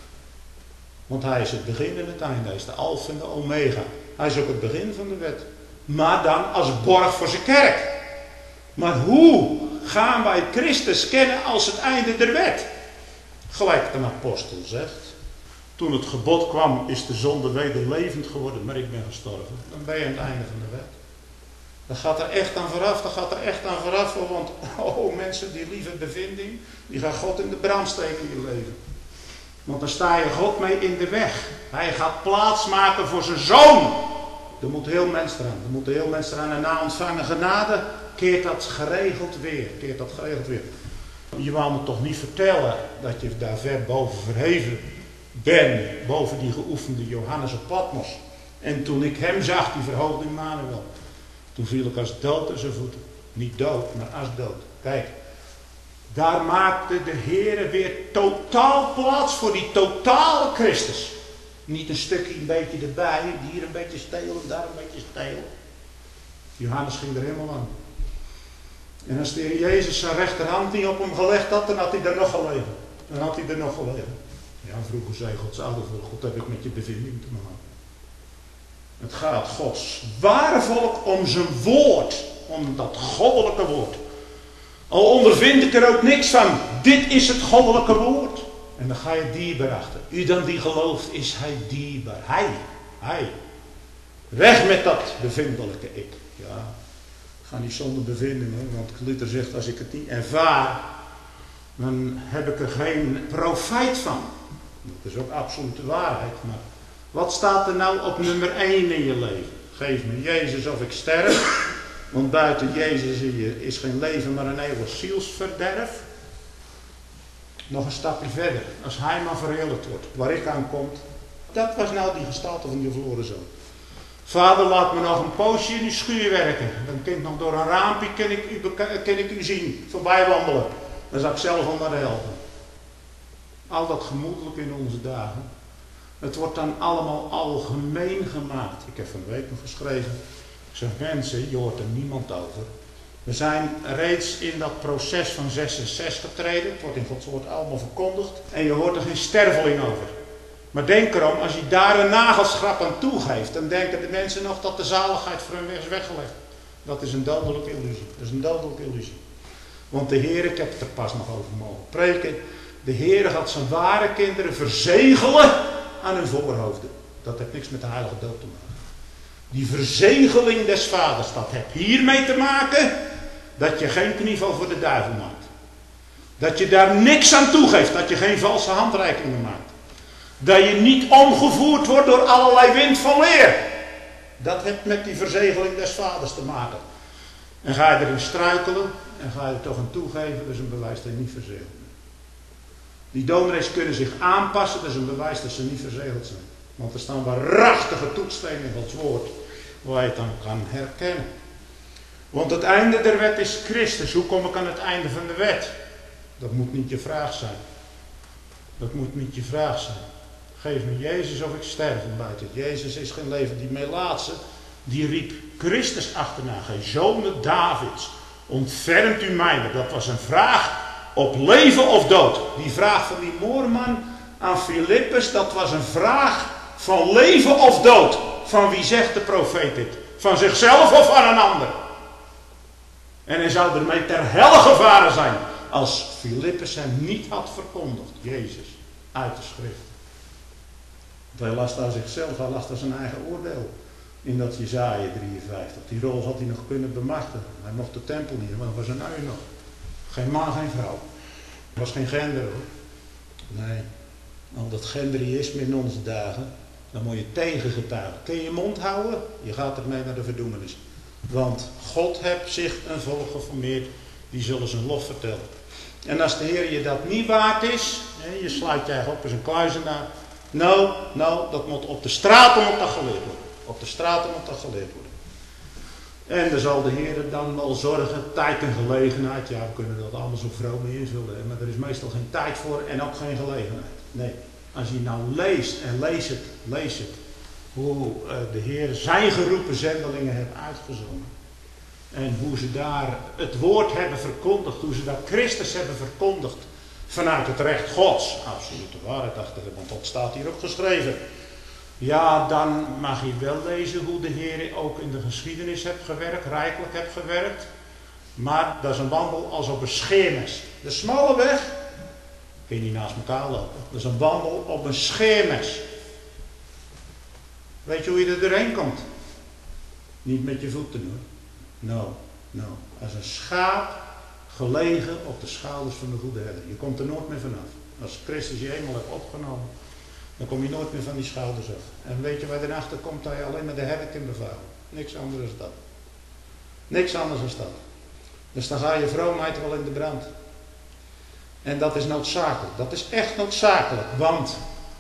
Want hij is het begin en het einde. Hij is de alfa en de omega. Hij is ook het begin van de wet. Maar dan als borg voor zijn kerk. Maar hoe gaan wij Christus kennen als het einde der wet? Gelijk een apostel zegt. Toen het gebod kwam, is de zonde weder levend geworden, maar ik ben gestorven. Dan ben je aan het einde van de wet. Dat gaat er echt aan vooraf, dat gaat er echt aan vooraf. Want, oh mensen, die lieve bevinding, die gaat God in de brand steken in je leven. Want dan sta je God mee in de weg. Hij gaat plaats maken voor zijn zoon. Er moet heel mens eraan, er moet heel mens eraan. En na ontvangen genade keert dat geregeld weer. Keert dat geregeld weer. Je wou me toch niet vertellen dat je daar ver boven verheven ben, boven die geoefende Johannes op Patmos. En toen ik hem zag, die verhoogde Immanuel, toen viel ik als dood aan zijn voeten. Niet dood, maar als dood. Kijk, daar maakte de Heere weer totaal plaats voor die totale Christus. Niet een stukje een beetje erbij, hier een beetje stelen, daar een beetje stelen. Johannes ging er helemaal aan. En als de Heer Jezus zijn rechterhand niet op hem gelegd had, dan had hij er nog gelegen. Dan had hij er nog gelegen. Ja, vroeger zei Gods ouder voor God, heb ik met je bevinding te maken. Het gaat Gods ware volk om zijn woord. Om dat goddelijke woord. Al ondervind ik er ook niks van. Dit is het goddelijke woord. En dan ga je dierbaar achter. U dan die gelooft, is hij dierbaar. Hij. Hij. Weg met dat bevindelijke ik. Ja. Ga niet zonder bevinding. Hè? Want Luther zegt, als ik het niet ervaar, dan heb ik er geen profijt van. Dat is ook absolute waarheid. Maar wat staat er nou op nummer één in je leven? Geef me Jezus of ik sterf. Want buiten Jezus is geen leven, maar een eeuwig zielsverderf. Nog een stapje verder. Als hij maar verheerlijkt wordt. Waar ik aan kom. Dat was nou die gestalte van die verloren zoon. Vader, laat me nog een poosje in uw schuur werken. Dan kan ik nog door een raampje kan ik u, kan ik u zien. Voorbij wandelen. Dan zal ik zelf al naar de helpen. Al dat gemoedelijk in onze dagen. Het wordt dan allemaal algemeen gemaakt. Ik heb van de week nog geschreven. Ik zeg, mensen, je hoort er niemand over. We zijn reeds in dat proces van zes en zes getreden. Het wordt in Gods woord allemaal verkondigd. En je hoort er geen sterveling over. Maar denk erom, als je daar een nagelschrap aan toegeeft, dan denken de mensen nog dat de zaligheid voor hen is weggelegd. Dat is een dodelijke illusie. Dat is een dodelijke illusie. Want de Heer, ik heb het er pas nog over mogen preken. De Heer gaat zijn ware kinderen verzegelen aan hun voorhoofden. Dat heeft niks met de heilige doop te maken. Die verzegeling des vaders, dat heeft hiermee te maken dat je geen knieval voor de duivel maakt. Dat je daar niks aan toegeeft, dat je geen valse handreikingen maakt. Dat je niet omgevoerd wordt door allerlei wind van leer. Dat heeft met die verzegeling des vaders te maken. En ga je erin struikelen en ga je er toch aan toegeven, dat is een bewijs dat je niet verzegeld bent. Die dominees kunnen zich aanpassen, dat is een bewijs dat ze niet verzegeld zijn. Want er staan waarachtige toetsstenen in Gods woord, waar je het dan kan herkennen. Want het einde der wet is Christus. Hoe kom ik aan het einde van de wet? Dat moet niet je vraag zijn. Dat moet niet je vraag zijn. Geef me Jezus of ik sterf en buiten. Jezus is geen leven. Die Melaatse, die riep Christus achterna. Gij zonen Davids, ontfermt u mij. Dat was een vraag op leven of dood. Die vraag van die moorman aan Filippus, dat was een vraag van leven of dood. Van wie zegt de profeet dit? Van zichzelf of van een ander? En hij zou ermee ter helle gevaren zijn als Filippus hem niet had verkondigd. Jezus, uit de schrift. Hij las daar zichzelf, hij las daar zijn eigen oordeel. In dat Jesaja drieënvijftig. Die rol had hij nog kunnen bemachtigen. Hij mocht de tempel niet, want er was een ui nog. Geen man, geen vrouw. Er was geen gender hoor. Nee, al dat genderisme in onze dagen, dan moet je tegengetuigen. Kun je je mond houden? Je gaat ermee naar de verdoemenis. Want God heeft zich een volk geformeerd, die zullen zijn lof vertellen. En als de Heer je dat niet waard is, je sluit je eigen op als een kluizenaar. Nou, nou, dat moet op de straten moet dat geleerd worden. Op de straten moet dat geleerd worden. En dan zal de Heer dan wel zorgen, tijd en gelegenheid. Ja, we kunnen dat allemaal zo vroom mee invullen. Maar er is meestal geen tijd voor en ook geen gelegenheid. Nee, als je nou leest en lees het, lees het. Hoe de Heer zijn geroepen zendelingen heeft uitgezonden. En hoe ze daar het woord hebben verkondigd. Hoe ze daar Christus hebben verkondigd. Vanuit het recht Gods. Absolute waarheid achter. Want dat staat hier ook geschreven. Ja, dan mag je wel lezen hoe de Heer ook in de geschiedenis heeft gewerkt. Rijkelijk heeft gewerkt. Maar dat is een wandel als op een scheermes. De smalle weg. Kun je niet naast elkaar lopen. Dat is een wandel op een scheermes. Weet je hoe je er doorheen komt? Niet met je voeten hoor. No, no. Als een schaap gelegen op de schouders van de goede herder. Je komt er nooit meer vanaf. Als Christus je eenmaal hebt opgenomen, dan kom je nooit meer van die schouders af. En weet je waar erachter komt? Dat je alleen maar de herder kunt bevaren. Niks anders dan dat. Niks anders dan dat. Dus dan ga je vroomheid wel in de brand. En dat is noodzakelijk. Dat is echt noodzakelijk. Want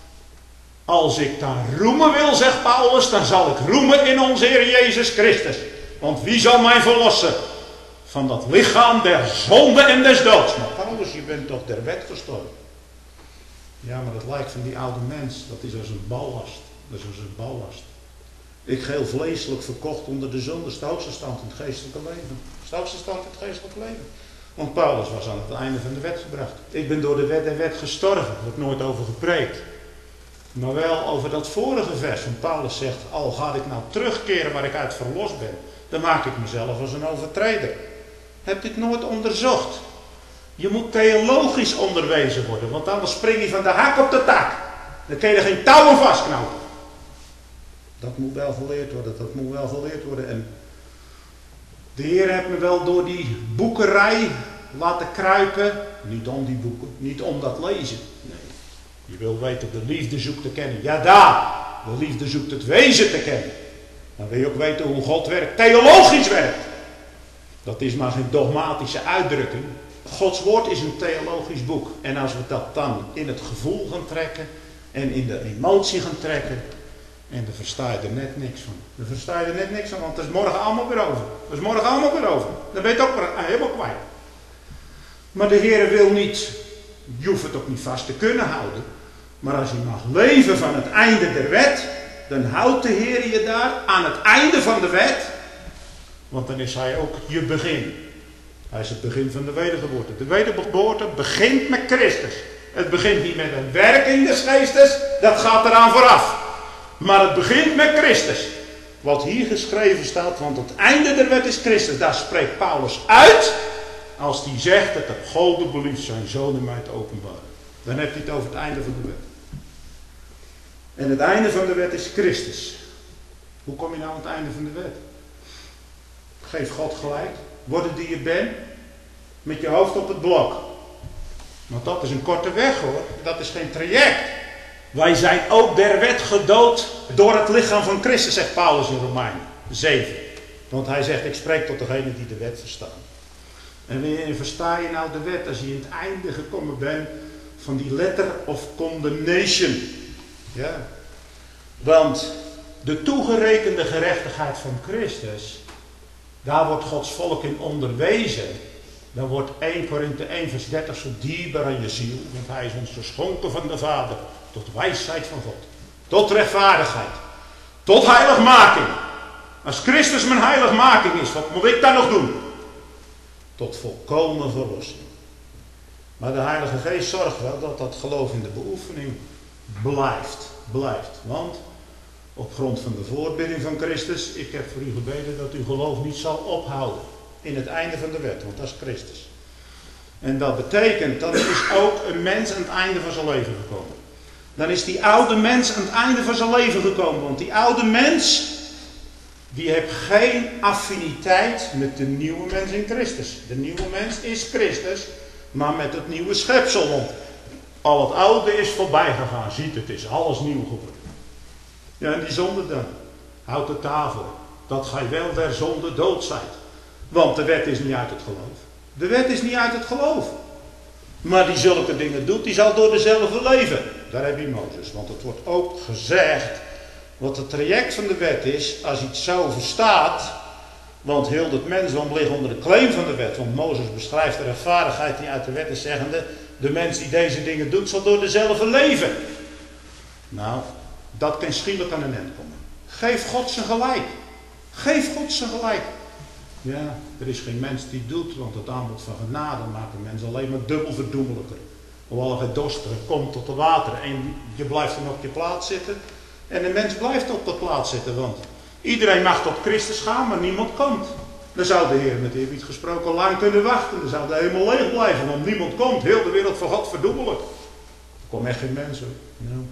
als ik daar roemen wil, zegt Paulus, dan zal ik roemen in onze Heer Jezus Christus. Want wie zal mij verlossen van dat lichaam der zonde en des doods? Maar Paulus, je bent toch der wet gestorven? Ja, maar dat lijkt van die oude mens, dat is als een ballast. Dat is als een ballast. Ik geheel vleeselijk verkocht onder de zonde, dat is de hoogste stand in het geestelijke leven. Dat is de hoogste stand in het geestelijke leven. Want Paulus was aan het einde van de wet gebracht. Ik ben door de wet en wet gestorven, daar wordt nooit over gepreekt. Maar wel over dat vorige vers van Paulus zegt, al ga ik nou terugkeren waar ik uit verlost ben, dan maak ik mezelf als een overtreder. Heb dit nooit onderzocht? Je moet theologisch onderwezen worden, want anders spring je van de hak op de tak. Dan kun je er geen touwen vastknopen. Dat moet wel geleerd worden, dat moet wel geleerd worden. En de Heer heeft me wel door die boekerij laten kruipen. Niet om die boeken, niet om dat lezen. Nee, je wil weten, de liefde zoekt te kennen. Ja, daar, de liefde zoekt het wezen te kennen. Dan wil je ook weten hoe God werkt, theologisch werkt. Dat is maar geen dogmatische uitdrukking. Gods woord is een theologisch boek. En als we dat dan in het gevoel gaan trekken en in de emotie gaan trekken, en daar versta je er net niks van. Daar versta je er net niks van, want het is morgen allemaal weer over. Het is morgen allemaal weer over. Dan ben je het ook helemaal kwijt. Maar de Heer wil niet, je hoeft het ook niet vast te kunnen houden. Maar als je mag leven van het einde der wet, dan houdt de Heer je daar aan het einde van de wet. Want dan is hij ook je begin. Hij is het begin van de wedergeboorte. De wedergeboorte begint met Christus. Het begint niet met een werking des geestes, dat gaat eraan vooraf. Maar het begint met Christus. Wat hier geschreven staat, want het einde der wet is Christus. Daar spreekt Paulus uit, als hij zegt dat de God belieft zijn zoon in mij te openbaren. Dan heeft hij het over het einde van de wet. En het einde van de wet is Christus. Hoe kom je nou aan het einde van de wet? Geef God gelijk. Worden die je bent. Met je hoofd op het blok. Want dat is een korte weg hoor. Dat is geen traject. Wij zijn ook der wet gedood door het lichaam van Christus, zegt Paulus in Romeinen zeven. Want hij zegt, ik spreek tot degenen die de wet verstaan. En wanneer versta je nou de wet als je in het einde gekomen bent van die letter of condemnation? Ja. Want de toegerekende gerechtigheid van Christus, daar wordt Gods volk in onderwezen. Dan wordt eerste Korinthe één vers dertig zo dierbaar aan je ziel. Want hij is ons geschonken van de Vader. Tot wijsheid van God. Tot rechtvaardigheid. Tot heiligmaking. Als Christus mijn heiligmaking is, wat moet ik dan nog doen? Tot volkomen verlossing. Maar de Heilige Geest zorgt wel dat dat geloof in de beoefening blijft. Blijft. Want op grond van de voorbidding van Christus, ik heb voor u gebeden dat uw geloof niet zal ophouden. In het einde van de wet, want dat is Christus. En dat betekent, dan is ook een mens aan het einde van zijn leven gekomen. Dan is die oude mens aan het einde van zijn leven gekomen. Want die oude mens, die heeft geen affiniteit met de nieuwe mens in Christus. De nieuwe mens is Christus, maar met het nieuwe schepsel. Want al het oude is voorbij gegaan. Ziet, het is alles nieuw geworden. Ja, en die zonde dan. Houd de tafel. Dat gij wel der zonde dood zijt. Want de wet is niet uit het geloof. De wet is niet uit het geloof. Maar die zulke dingen doet, die zal door dezelfde leven. Daar heb je Mozes. Want het wordt ook gezegd, wat het traject van de wet is, als je het zo verstaat. Want heel het mensdom ligt onder de claim van de wet. Want Mozes beschrijft de rechtvaardigheid die uit de wet is zeggende, de mens die deze dingen doet, zal door dezelfde leven. Nou, dat kan schielijk aan een eind komen. Geef God zijn gelijk. Geef God zijn gelijk. Ja, er is geen mens die doet, want het aanbod van genade maakt een mens alleen maar dubbel verdoemelijker. Hoewel hij dorstiger komt tot de water en je blijft dan op je plaats zitten. En de mens blijft op de plaats zitten, want iedereen mag tot Christus gaan, maar niemand komt. Dan zou de Heer met eerbied gesproken lang kunnen wachten. Dan zou de hemel leeg blijven, want niemand komt. Heel de wereld voor God verdoemelijk. Er komt echt geen mens hoor. Ja.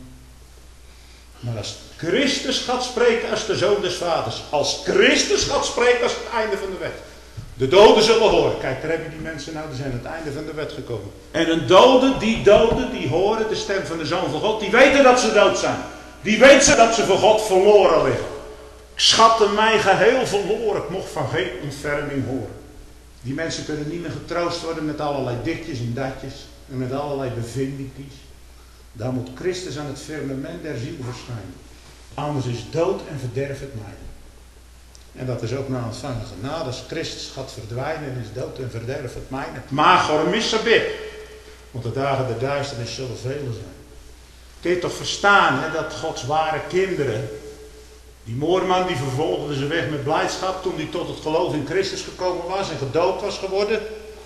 Maar als Christus gaat spreken als de Zoon des Vaders. Als Christus gaat spreken als het einde van de wet. De doden zullen horen. Kijk, daar heb je die mensen nou, die zijn aan het einde van de wet gekomen. En een dode, die doden, die horen de stem van de Zoon van God. Die weten dat ze dood zijn. Die weten dat ze voor God verloren liggen. Ik schatte mij geheel verloren. Ik mocht van geen ontferming horen. Die mensen kunnen niet meer getroost worden met allerlei ditjes en datjes. En met allerlei bevindingjes. Daar moet Christus aan het firmament der ziel verschijnen. Anders is dood en verderf het mij. En dat is ook na ontvangen genade. Als Christus gaat verdwijnen, is dood en verderf het mij. Magor missabit. Want de dagen der duisternis zullen vele zijn. Kun je toch verstaan hè, dat Gods ware kinderen. Die moorman die vervolgde ze weg met blijdschap toen hij tot het geloof in Christus gekomen was en gedoopt was geworden.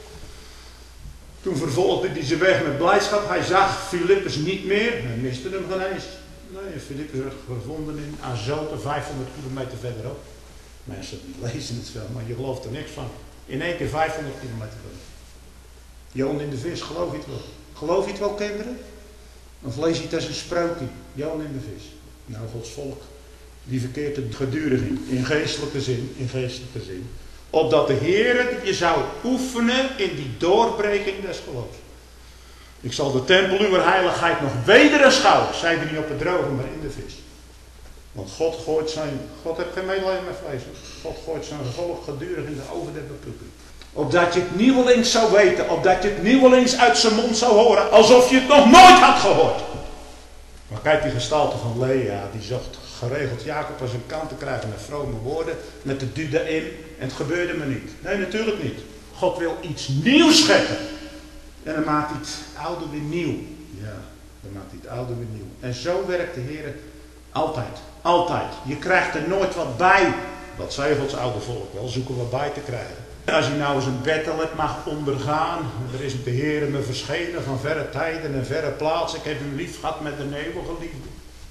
Toen vervolgde hij ze weg met blijdschap. Hij zag Filippus niet meer. Hij miste hem geen eens. Nee, Filippus werd gevonden in Azote, vijfhonderd kilometer verderop. Mensen lezen het wel, maar je gelooft er niks van. In één keer vijfhonderd kilometer verderop. Johan in de vis, geloof je het wel? Geloof je het wel, kinderen? Of lees je het als een sprookje? Johan in de vis. Nou, Gods volk, die verkeert het gedurig in. In geestelijke zin, in geestelijke zin. Opdat de Heer je zou oefenen in die doorbreking des geloofs. Ik zal de tempel uw heiligheid nog weder aanschouwen. Zij er niet op het droge, maar in de vis. Want God gooit zijn... God heeft geen medelijden met vlees. God gooit zijn volk gedurig in de oven der beproeving. Opdat je het nieuwelings zou weten. Opdat je het nieuwelings uit zijn mond zou horen. Alsof je het nog nooit had gehoord. Maar kijk die gestalte van Lea. Die zocht geregeld Jacob aan zijn kant te krijgen met vrome woorden. Met de duda in. En het gebeurde me niet. Nee, natuurlijk niet. God wil iets nieuws scheppen. En dan maakt hij het oude weer nieuw. Ja, dan maakt hij het oude weer nieuw. En zo werkt de Heer altijd. Altijd. Je krijgt er nooit wat bij. Dat zei Gods oude volk wel. Zoeken wat bij te krijgen. Als je nou eens een battle mag ondergaan. Er is de Heer me verschenen van verre tijden en verre plaatsen. Ik heb hem lief gehad met een eeuwige liefde.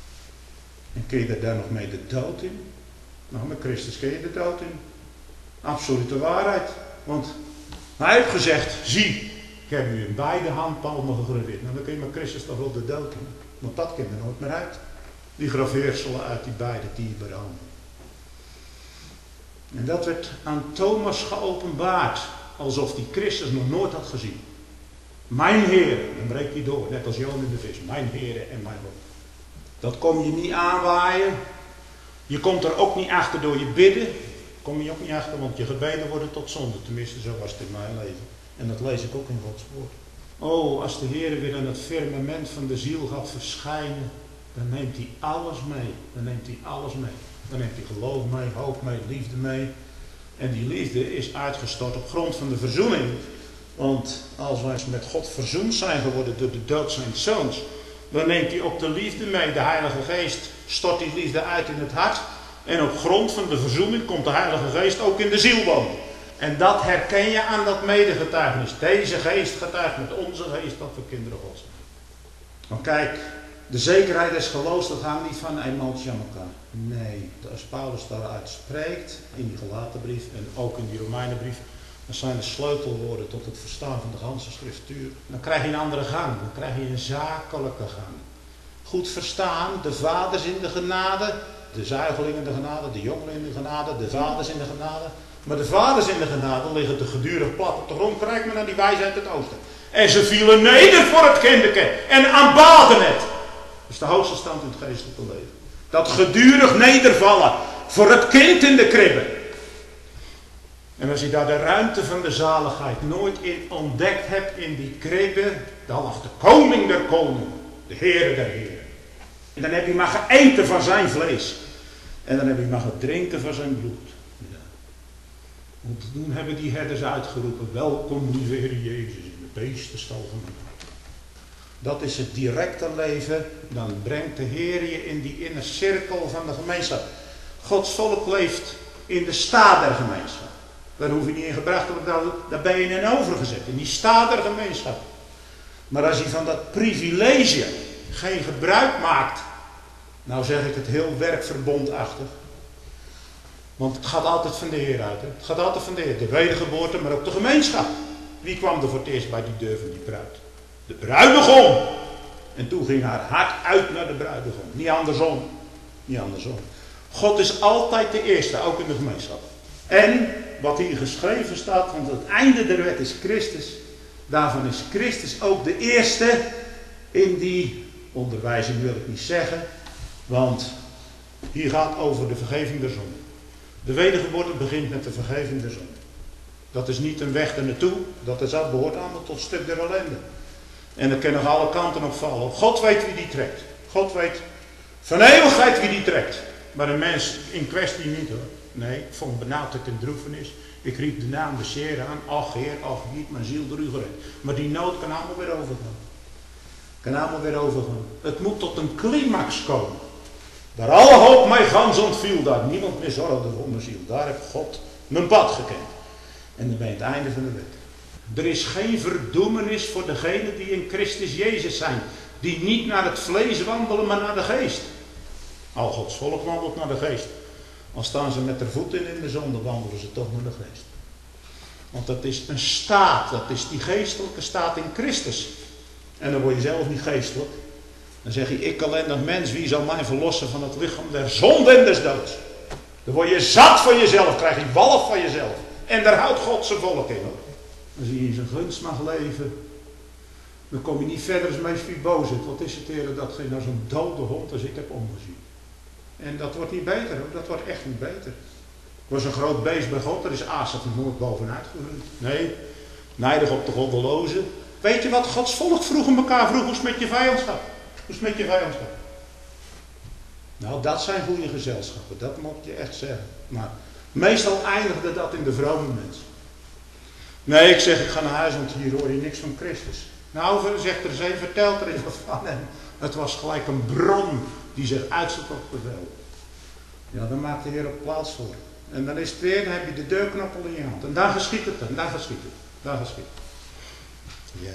En kun je er dan nog mee de dood in? Nou, met Christus kun je de dood in. Absolute waarheid. Want hij heeft gezegd, zie, ik heb u in beide handpalmen gegraveerd. Nou, dan kun je met Christus toch wel de dood in. Want dat komt er nooit meer uit. die graveerselen uit die beide dierbare handen. En dat werd aan Thomas geopenbaard, alsof die Christus nog nooit had gezien. Mijn Heer, dan breekt hij door, net als Joon in de vis. Mijn Heer en mijn God. Dat kom je niet aanwaaien. Je komt er ook niet achter door je bidden. Kom je ook niet achter, want je gebeden worden tot zonde. Tenminste, zo was het in mijn leven. En dat lees ik ook in Gods woord. Oh, als de Heer weer aan het firmament van de ziel gaat verschijnen, dan neemt hij alles mee. Dan neemt hij alles mee. Dan neemt hij geloof mee, hoop mee, liefde mee. En die liefde is uitgestort op grond van de verzoening. Want als wij met God verzoend zijn geworden door de dood zijn zoons, dan neemt hij ook de liefde mee. De Heilige Geest stort die liefde uit in het hart. En op grond van de verzoening komt de Heilige Geest ook in de ziel wonen. En dat herken je aan dat medegetuigenis. Deze geest getuigt met onze geest dat we kinderen God zijn. Want kijk, de zekerheid des geloofs, dat hangt niet van emotie aan elkaar. Nee, als Paulus daaruit spreekt, in die Galatenbrief en ook in die Romeinenbrief, dan zijn de sleutelwoorden tot het verstaan van de ganse schriftuur. Dan krijg je een andere gang, dan krijg je een zakelijke gang. Goed verstaan, de vaders in de genade, de zuigeling in de genade, de jongeren in de genade, de vaders in de genade. Maar de vaders in de genade liggen te gedurig plat op de grond. Kijk maar naar die wijsheid het oosten. En ze vielen neder voor het kinderke en aanbaden het. Dat is de hoogste stand in het geestelijke leven. Dat gedurig nedervallen voor het kind in de kribbe. En als je daar de ruimte van de zaligheid nooit in ontdekt hebt in die kribbe, dan lag de koning der koningen, de Heere der heren. En dan heb je maar geëten van zijn vlees. En dan heb je maar gedrinken van zijn bloed. Ja. En toen hebben die herders uitgeroepen, welkom lieve Heer Jezus in de beestenstal van de hart. Dat is het directe leven. Dan brengt de Heer je in die inner cirkel van de gemeenschap. Gods volk leeft in de staat der gemeenschap. Daar hoef je niet in gebracht te worden, daar ben je in overgezet. In die staat der gemeenschap. Maar als je van dat privilege geen gebruik maakt, nou zeg ik het heel werkverbondachtig. Want het gaat altijd van de Heer uit. Hè? Het gaat altijd van de Heer. De wedergeboorte, maar ook de gemeenschap. Wie kwam er voor het eerst bij die deur van die bruid? De bruidegom. En toen ging haar hart uit naar de bruidegom. Niet andersom. Niet andersom. God is altijd de eerste, ook in de gemeenschap. En wat hier geschreven staat, want het einde der wet is Christus. Daarvan is Christus ook de eerste in die onderwijzing, wil ik niet zeggen. Want hier gaat over de vergeving der zonde. De wedergeboorte begint met de vergeving der zonde. Dat is niet een weg er naartoe. Dat is dat behoort allemaal tot stuk der ellende. En er kunnen nog alle kanten op vallen. God weet wie die trekt. God weet van eeuwigheid wie die trekt. Maar een mens in kwestie niet hoor. Nee, ik vond benauwd ik in droefenis. Ik riep de naam des Heeren aan. Ach Heer, ach niet, mijn ziel door u gered. Maar die nood kan allemaal weer overgaan. Kan allemaal weer overgaan. Het moet tot een climax komen. Waar alle hoop mij gans ontviel. Daar niemand meer zorgde voor mijn ziel. Daar heb God mijn pad gekend. En dan ben je het einde van de wet. Er is geen verdoemenis voor degenen die in Christus Jezus zijn. Die niet naar het vlees wandelen, maar naar de geest. Al Gods volk wandelt naar de geest. Al staan ze met de voeten in de zonde, wandelen ze toch naar de geest. Want dat is een staat. Dat is die geestelijke staat in Christus. En dan word je zelf niet geestelijk. Dan zeg je, ik ellendig mens, wie zal mij verlossen van het lichaam der zonde en des doods? Dan word je zat van jezelf, krijg je walg van jezelf. En daar houdt God zijn volk in hoor. Als je in zijn gunst mag leven, dan kom je niet verder als Mephibozet. Wat is het Heer, dat geen als een dode hond als ik heb omgezien. En dat wordt niet beter hoor, dat wordt echt niet beter. Was een groot beest bij God, daar is Asaf nooit bovenuit gegroeid. Nee, nijdig op de goddelozen. Weet je wat Gods volk vroeg elkaar vroeg, hoe is het met je vijandschap? Hoe is het met je vijandschap? Nou, dat zijn goede gezelschappen, dat moet je echt zeggen. Maar meestal eindigde dat in de vrome mens. Nee, ik zeg, ik ga naar huis, want hier hoor je niks van Christus. Nou, zegt er eens een, vertelt er eens wat van hem. Het was gelijk een bron die zich uitzet op bevel. Ja, dan maakt de Heer ook plaats voor. En dan is het weer, dan heb je de deurknop al in je hand. En daar geschiet het, en daar geschiet het, daar geschiet het. Ja.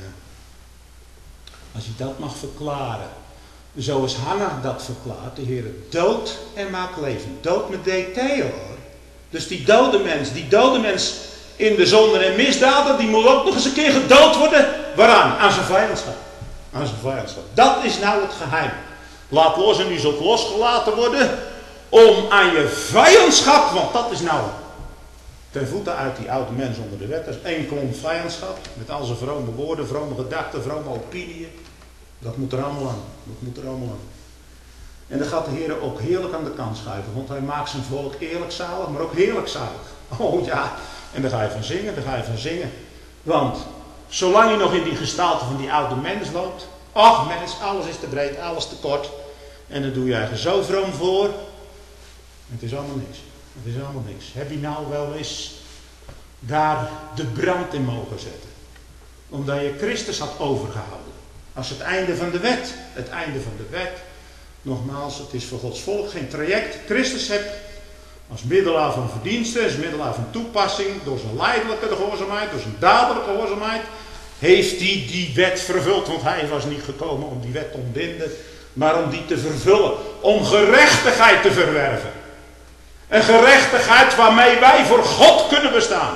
Als je dat mag verklaren. Zoals Hannah dat verklaart. De Heer dood en maakt leven. Dood met D T hoor. Dus die dode mens, die dode mens in de zonde en misdaden, die moet ook nog eens een keer gedood worden. Waaraan? Aan zijn vijandschap. Aan zijn vijandschap. Dat is nou het geheim. Laat los en u zult losgelaten worden om aan je vijandschap, want dat is nou ten voeten uit die oude mens onder de wet. Dat is één klomp vijandschap met al zijn vrome woorden, vrome gedachten, vrome opinieën. Dat moet er allemaal aan. Dat moet er allemaal aan. En dan gaat de Heer ook heerlijk aan de kant schuiven, want hij maakt zijn volk eerlijk zalig, maar ook heerlijk zalig. Oh ja, en daar ga je van zingen, daar ga je van zingen. Want zolang je nog in die gestalte van die oude mens loopt, ach mens, alles is te breed, alles te kort. En dan doe je eigenlijk zo vroom voor. En het is allemaal niks. Het is allemaal niks. Heb je nou wel eens daar de brand in mogen zetten? Omdat je Christus had overgehouden. Als het einde van de wet. Het einde van de wet. Nogmaals, het is voor Gods volk geen traject. Christus heeft als middelaar van verdiensten, als middelaar van toepassing, door zijn lijdelijke gehoorzaamheid, door zijn dadelijke gehoorzaamheid, heeft hij die wet vervuld. Want hij was niet gekomen om die wet te ontbinden, maar om die te vervullen. Om gerechtigheid te verwerven. Een gerechtigheid waarmee wij voor God kunnen bestaan.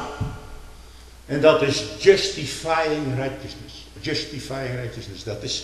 En dat is justifying righteousness. Justifying righteousness. Dat is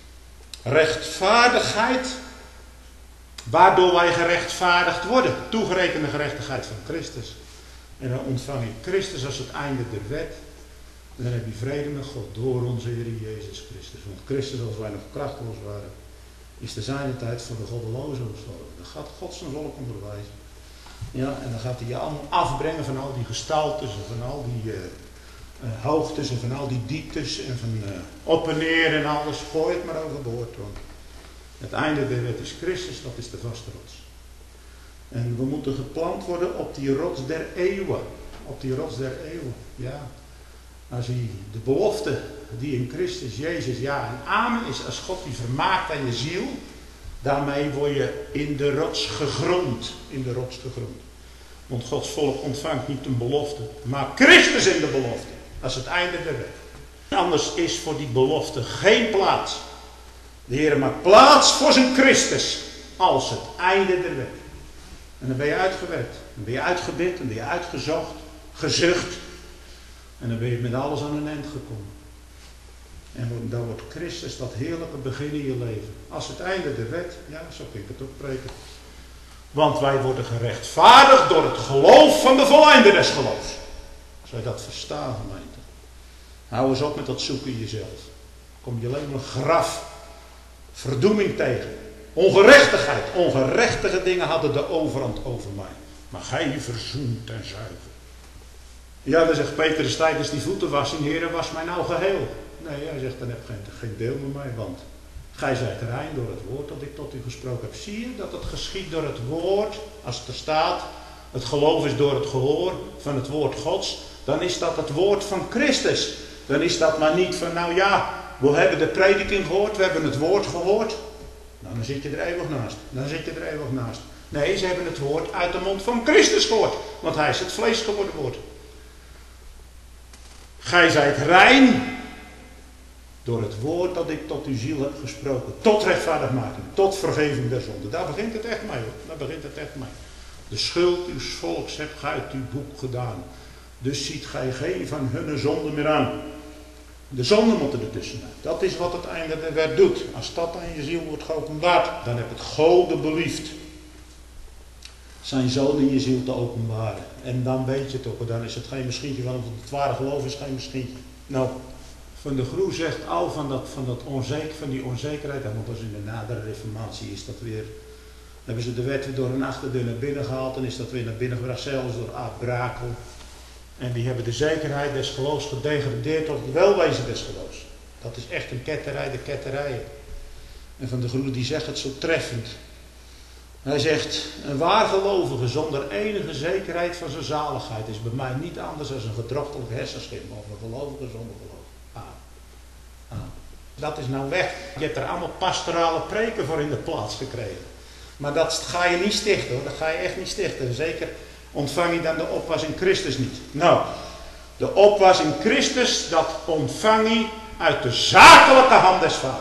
rechtvaardigheid waardoor wij gerechtvaardigd worden. Toegerekende gerechtigheid van Christus. En dan ontvang je Christus als het einde der wet. En dan heb je vrede met God door onze Heer Jezus Christus. Want Christus, als wij nog krachteloos waren, is de zijne tijd voor de goddelozen gestorven. Dan gaat God zijn volk onderwijzen. Ja, en dan gaat hij je allemaal afbrengen van al die gestaltes en van al die uh, uh, hoogtes en van al die dieptes en van uh, op en neer en alles. Gooi het maar overboord. Want het einde der wet is Christus, dat is de vaste rots. En we moeten geplant worden op die rots der eeuwen. Op die rots der eeuwen, ja. Als hij de belofte die in Christus Jezus ja en amen is, als God die vermaakt aan je ziel, daarmee word je in de rots gegrond. In de rots gegrond. Want Gods volk ontvangt niet een belofte, maar Christus in de belofte. Dat is het einde der wet. Anders is voor die belofte geen plaats. De Heer maakt plaats voor zijn Christus als het einde der wet. En dan ben je uitgewerkt. Dan ben je uitgebid, dan ben je uitgezocht, gezucht. En dan ben je met alles aan een eind gekomen. En dan wordt Christus dat heerlijke begin in je leven. Als het einde der wet, ja, zo kun ik het ook preken. Want wij worden gerechtvaardigd door het geloof van de volleinde des geloofs. Zou je dat verstaan, gemeente? Hou eens op met dat zoeken in jezelf. Kom je alleen maar graf, verdoeming tegen. Ongerechtigheid, ongerechtige dingen hadden de overhand over mij. Maar gij verzoent en zuiver. Ja, dan zegt Petrus tijdens die voetenwassing, Heere, was mij nou geheel. Nee, hij zegt, dan heb je geen, geen deel met mij, want gij zijt rein door het woord dat ik tot u gesproken heb. Zie je dat het geschiet door het woord, als het er staat, het geloof is door het gehoor van het woord Gods, dan is dat het woord van Christus. Dan is dat maar niet van, nou ja, we hebben de prediking gehoord, we hebben het woord gehoord. Nou, dan zit je er eeuwig naast. Dan zit je er eeuwig naast. Nee, ze hebben het woord uit de mond van Christus gehoord, want hij is het vlees geworden woord. Gij zijt rein door het woord dat ik tot uw ziel heb gesproken. Tot rechtvaardigmaking, tot vergeving der zonde. Daar begint het echt mee hoor. Daar begint het echt mee. De schuld uw volks hebt gij uit uw boek gedaan. Dus ziet gij geen van hunne zonden meer aan. De zonden moeten er tussenuit. Dat is wat het einde der wet doet. Als dat aan je ziel wordt geopenbaard, dan heb het God beliefd zijn zoon in je ziel te openbaren. En dan weet je het ook. Dan is het geen mischientje, want het ware geloof is geen mischientje. Nou, Van der Groe zegt al van, dat, van, dat onzeker, van die onzekerheid. En want als in de nadere reformatie is dat weer. Hebben ze de wet weer door een achterdeur naar binnen gehaald. En is dat weer naar binnen gebracht. Zelfs door Aap Brakel. En die hebben de zekerheid des geloofs gedegradeerd tot het welwezen des geloofs. Dat is echt een ketterij de ketterijen. En Van der Groe die zegt het zo treffend. Hij zegt, een waargelovige zonder enige zekerheid van zijn zaligheid is bij mij niet anders dan een gedrochtelijk hersenschim of een gelovige zonder geloof. Ah. Ah. Dat is nou weg. Je hebt er allemaal pastorale preken voor in de plaats gekregen. Maar dat ga je niet stichten hoor, dat ga je echt niet stichten. Zeker ontvang je dan de opwas in Christus niet. Nou, de opwas in Christus, dat ontvang je uit de zakelijke hand des vaders.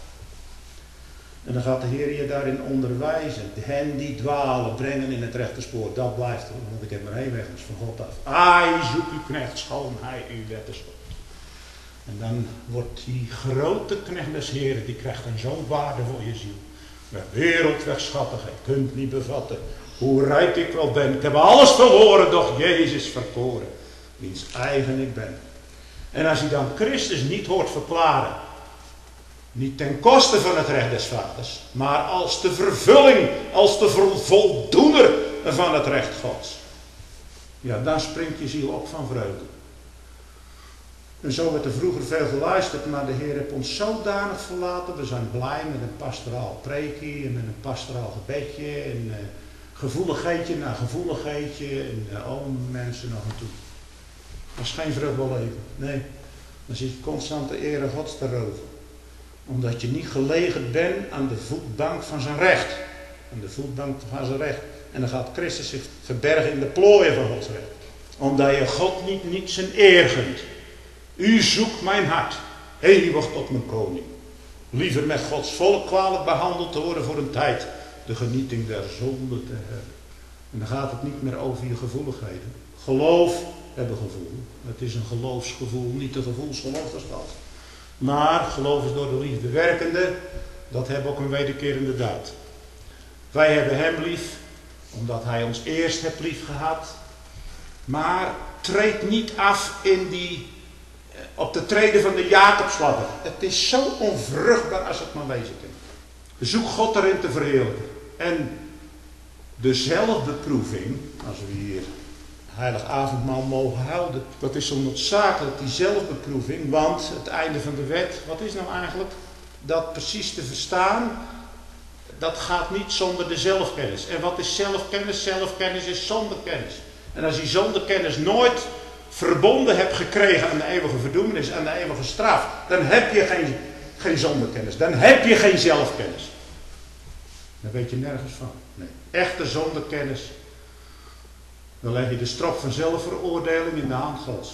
En dan gaat de Heer je daarin onderwijzen. Hen die dwalen, brengen in het rechte spoor. Dat blijft er, want ik heb maar één weg, dat is van God af. Ai, zoek uw knecht schoon, hij uw wetten schoon. En dan wordt die grote knecht des Heeren, die krijgt dan zo'n waarde voor je ziel. Met wereldweg schatten, gij kunt niet bevatten hoe rijk ik wel ben. Ik heb alles verloren, doch Jezus verkoren, wiens eigen ik ben. En als hij dan Christus niet hoort verklaren, niet ten koste van het recht des vaders, maar als de vervulling, als de voldoener van het recht Gods. Ja, dan springt je ziel op van vreugde. En zo werd er vroeger veel geluisterd, maar de Heer heeft ons zodanig verlaten. We zijn blij met een pastoraal preekje en met een pastoraal gebedje en uh, gevoeligheidje na gevoeligheidje en uh, oh mensen nog en toe. Dat is geen vruchtbaar leven. Nee, dan zit je constant de ere Gods te roven. Omdat je niet gelegen bent aan de voetbank van zijn recht. Aan de voetbank van zijn recht. En dan gaat Christus zich verbergen in de plooien van Gods recht. Omdat je God niet, niet zijn eer gunt. U zoekt mijn hart, eeuwig tot mijn koning. Liever met Gods volk kwalijk behandeld te worden voor een tijd. De genieting der zonde te hebben. En dan gaat het niet meer over je gevoeligheden. Geloof hebben gevoel. Het is een geloofsgevoel, niet een gevoelsgeloof, dat is dat. Maar geloof is door de liefde werkende. Dat hebben we ook een wederkerende daad. Wij hebben hem lief, omdat hij ons eerst heeft lief gehad. Maar treed niet af in die, op de treden van de Jacobsladder. Het is zo onvruchtbaar als het maar wezen kan. Zoek God erin te verheerlijken. En de zelfbeproeving, als we hier heilig avondmaal mogen houden, dat is zo noodzakelijk, die zelfbeproeving, want het einde van de wet, wat is nou eigenlijk? Dat precies te verstaan, dat gaat niet zonder de zelfkennis. En wat is zelfkennis? Zelfkennis is zonder kennis. En als je zonder kennis nooit verbonden hebt gekregen aan de eeuwige verdoemenis, aan de eeuwige straf, dan heb je geen, geen zonderkennis. Dan heb je geen zelfkennis. Daar weet je nergens van. Nee. Echte zonderkennis. Dan leg je de strop van zelfveroordeling in de hand Gods.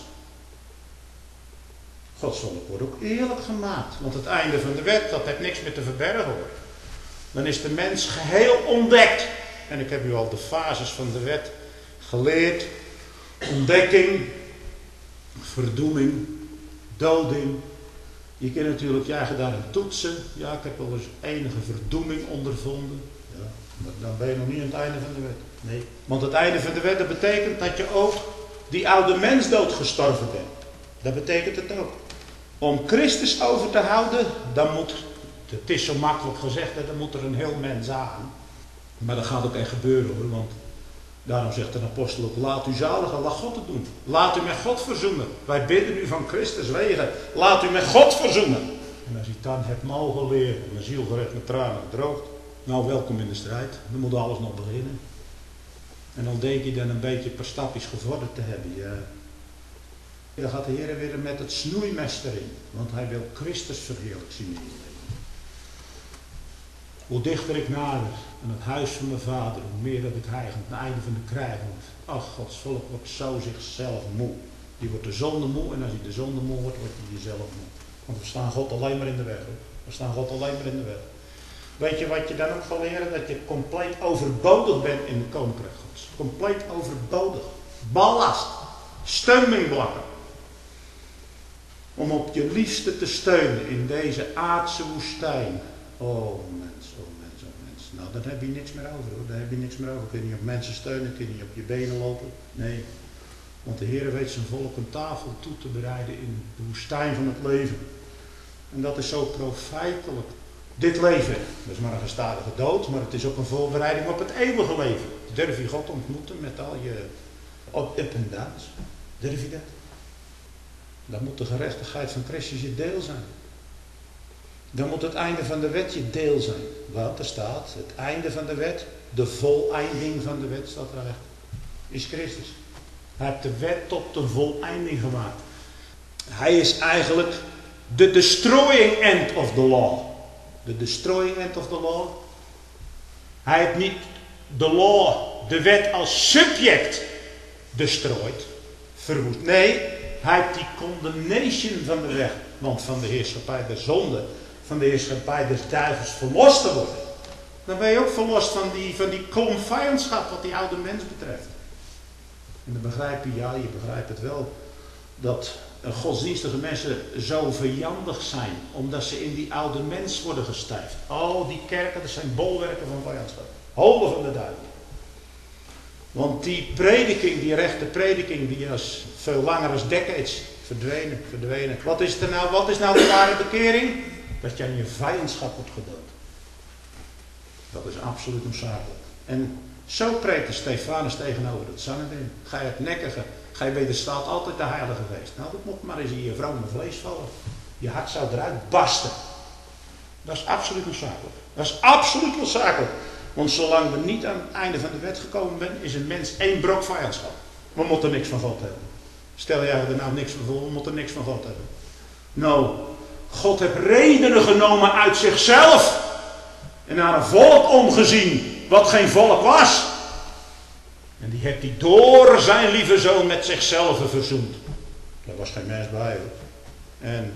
Gods volk wordt ook eerlijk gemaakt. Want het einde van de wet, dat heeft niks meer te verbergen hoor. Dan is de mens geheel ontdekt. En ik heb u al de fases van de wet geleerd. Ontdekking, verdoeming, doding. Je kunt natuurlijk je eigen daarin toetsen. Ja, ik heb wel eens enige verdoeming ondervonden. Ja, maar dan ben je nog niet aan het einde van de wet. Nee. Want het einde van de wet, dat betekent dat je ook die oude mens doodgestorven bent. Dat betekent het ook. Om Christus over te houden, dan moet, het is zo makkelijk gezegd, dan moet er een heel mens aan. Maar dat gaat ook echt gebeuren hoor, want daarom zegt de apostel ook, laat u zaligen, laat God het doen. Laat u met God verzoenen. Wij bidden u van Christus wegen. Laat u met God verzoenen. En als u dan hebt mogen leren, mijn ziel gerecht met tranen gedroogd. Nou, welkom in de strijd. Dan moet alles nog beginnen. En dan denk je dan een beetje per stapjes gevorderd te hebben. Ja. Dan gaat de Heer weer met het snoeimes erin. Want hij wil Christus verheerlijk zien in je leven. Hoe dichter ik nader aan het huis van mijn vader, hoe meer dat ik hijgend aan het einde van de krijg moet. Ach, Gods volk wordt zo zichzelf moe. Die wordt de zonde moe en als hij de zonde moe wordt, wordt hij jezelf moe. Want we staan God alleen maar in de weg. Hoor. We staan God alleen maar in de weg. Weet je wat je dan ook gaat leren? Dat je compleet overbodig bent in de koninkrijk Gods. Compleet overbodig. Ballast. Steunblakken. Om op je liefste te steunen in deze aardse woestijn. Oh mens, oh mens, oh mens. Nou, dan heb je niks meer over hoor. Daar heb je niks meer over. Kun je niet op mensen steunen, kun je niet op je benen lopen. Nee. Want de Heer weet zijn volk een tafel toe te bereiden in de woestijn van het leven. En dat is zo profijtelijk. Dit leven, dat is maar een gestadige dood, maar het is ook een voorbereiding op het eeuwige leven. Durf je God ontmoeten met al je up en downs? Durf je dat? Dan moet de gerechtigheid van Christus je deel zijn. Dan moet het einde van de wet je deel zijn. Want er staat, het einde van de wet, de voleinding van de wet staat er echt, is Christus. Hij heeft de wet tot de voleinding gemaakt. Hij is eigenlijk de destroying end of the law. De destroying end of the law. Hij heeft niet de law, de wet als subject destroyed, verwoest. Nee, hij heeft die condemnation van de weg, want van de heerschappij der zonde, van de heerschappij des duivels verlost te worden. Dan ben je ook verlost van die, van die klomp vijandschap wat die oude mens betreft. En dan begrijp je, ja, je begrijpt het wel. dat godsdienstige mensen zo vijandig zijn, omdat ze in die oude mens worden gestijfd. Oh, die kerken, dat zijn bolwerken van vijandschap. Holen van de duivel. Want die prediking, die rechte prediking, die is veel langer als decades verdwenen, verdwenen. Wat is er nou, wat is nou de ware bekering? Dat je aan je vijandschap wordt gedood. Dat is absoluut noodzakelijk. En zo preekte Stefanus tegenover het Sanhedrin. Gij het nekkige, gij wederstaat altijd de heilige geest. Nou, dat moet maar eens in je vrome vlees vallen. Je hart zou eruit barsten. Dat is absoluut noodzakelijk. Dat is absoluut noodzakelijk. Want zolang we niet aan het einde van de wet gekomen zijn, is een mens één brok vijandschap. We moeten niks van God hebben. Stel jij er nou niks van voor, we moeten niks van God hebben. Nou, God heeft redenen genomen uit zichzelf. En naar een volk omgezien, wat geen volk was. En die heeft hij door zijn lieve zoon met zichzelf verzoend. Daar was geen mens bij hoor. En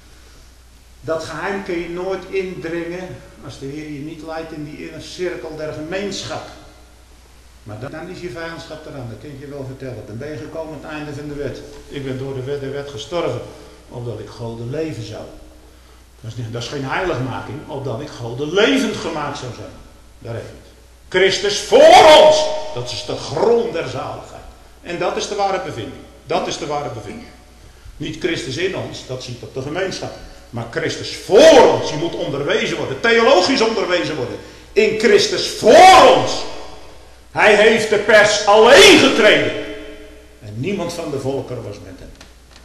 dat geheim kun je nooit indringen als de Heer je niet leidt in die inner cirkel der gemeenschap. Maar dan is je vijandschap eraan, dat kan ik je wel vertellen. Dan ben je gekomen aan het einde van de wet. Ik ben door de wet der wet gestorven, opdat ik goden leven zou. Dat is, niet, dat is geen heiligmaking, opdat ik goden levend gemaakt zou zijn. Daar heb je het. Christus voor ons, dat is de grond der zaligheid. En dat is de ware bevinding. Dat is de ware bevinding. Niet Christus in ons, dat ziet op de gemeenschap. Maar Christus voor ons, je moet onderwezen worden, theologisch onderwezen worden. In Christus voor ons. Hij heeft de pers alleen getreden. En niemand van de volkeren was met hem.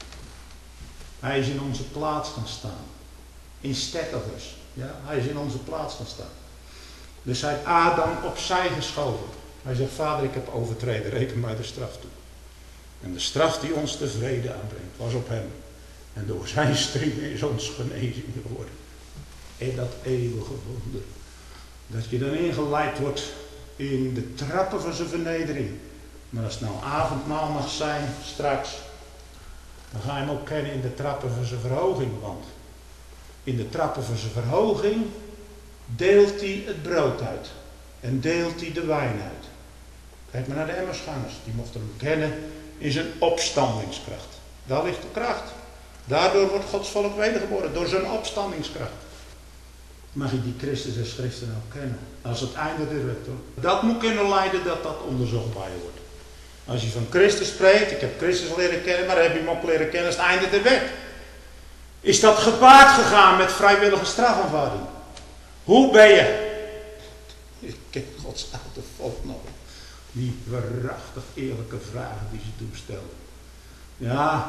Hij is in onze plaats gaan staan. Instead of us. Ja, hij is in onze plaats gaan staan. Dus hij heeft Adam opzij geschoven. Hij zegt, vader, ik heb overtreden, reken mij de straf toe. En de straf die ons de vrede aanbrengt, was op hem. En door zijn striemen is ons genezing geworden. En dat eeuwige wonder. Dat je dan ingeleid wordt in de trappen van zijn vernedering. Maar als het nou avondmaal mag zijn, straks, dan ga je hem ook kennen in de trappen van zijn verhoging. Want in de trappen van zijn verhoging deelt hij het brood uit. En deelt hij de wijn uit. Kijk maar naar de Emmersgangers. Die mochten hem kennen in zijn opstandingskracht. Daar ligt de kracht. Daardoor wordt Gods volk wedergeboren. Door zijn opstandingskracht. Mag je die Christus en Schriften ook kennen. Dat is het einde der wet hoor. Dat moet kunnen leiden dat dat onderzocht bij je wordt. Als je van Christus spreekt. Ik heb Christus leren kennen. Maar heb je hem ook leren kennen als het einde der wet. Is dat gepaard gegaan met vrijwillige strafaanvaarding? Hoe ben je? Ik ken Gods oude volk nog. Die waarachtig eerlijke vragen die ze toen stelden. Ja,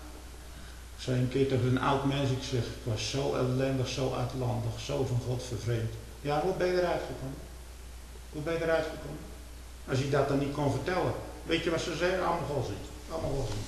ik zei een keer tegen een oud mens, ik zeg, ik was zo ellendig, zo uitlandig, zo van God vervreemd. Ja, hoe ben je eruit gekomen? Hoe ben je eruit gekomen? Als je dat dan niet kon vertellen. Weet je wat ze zeggen? Allemaal godsdienst. Allemaal godsdienst.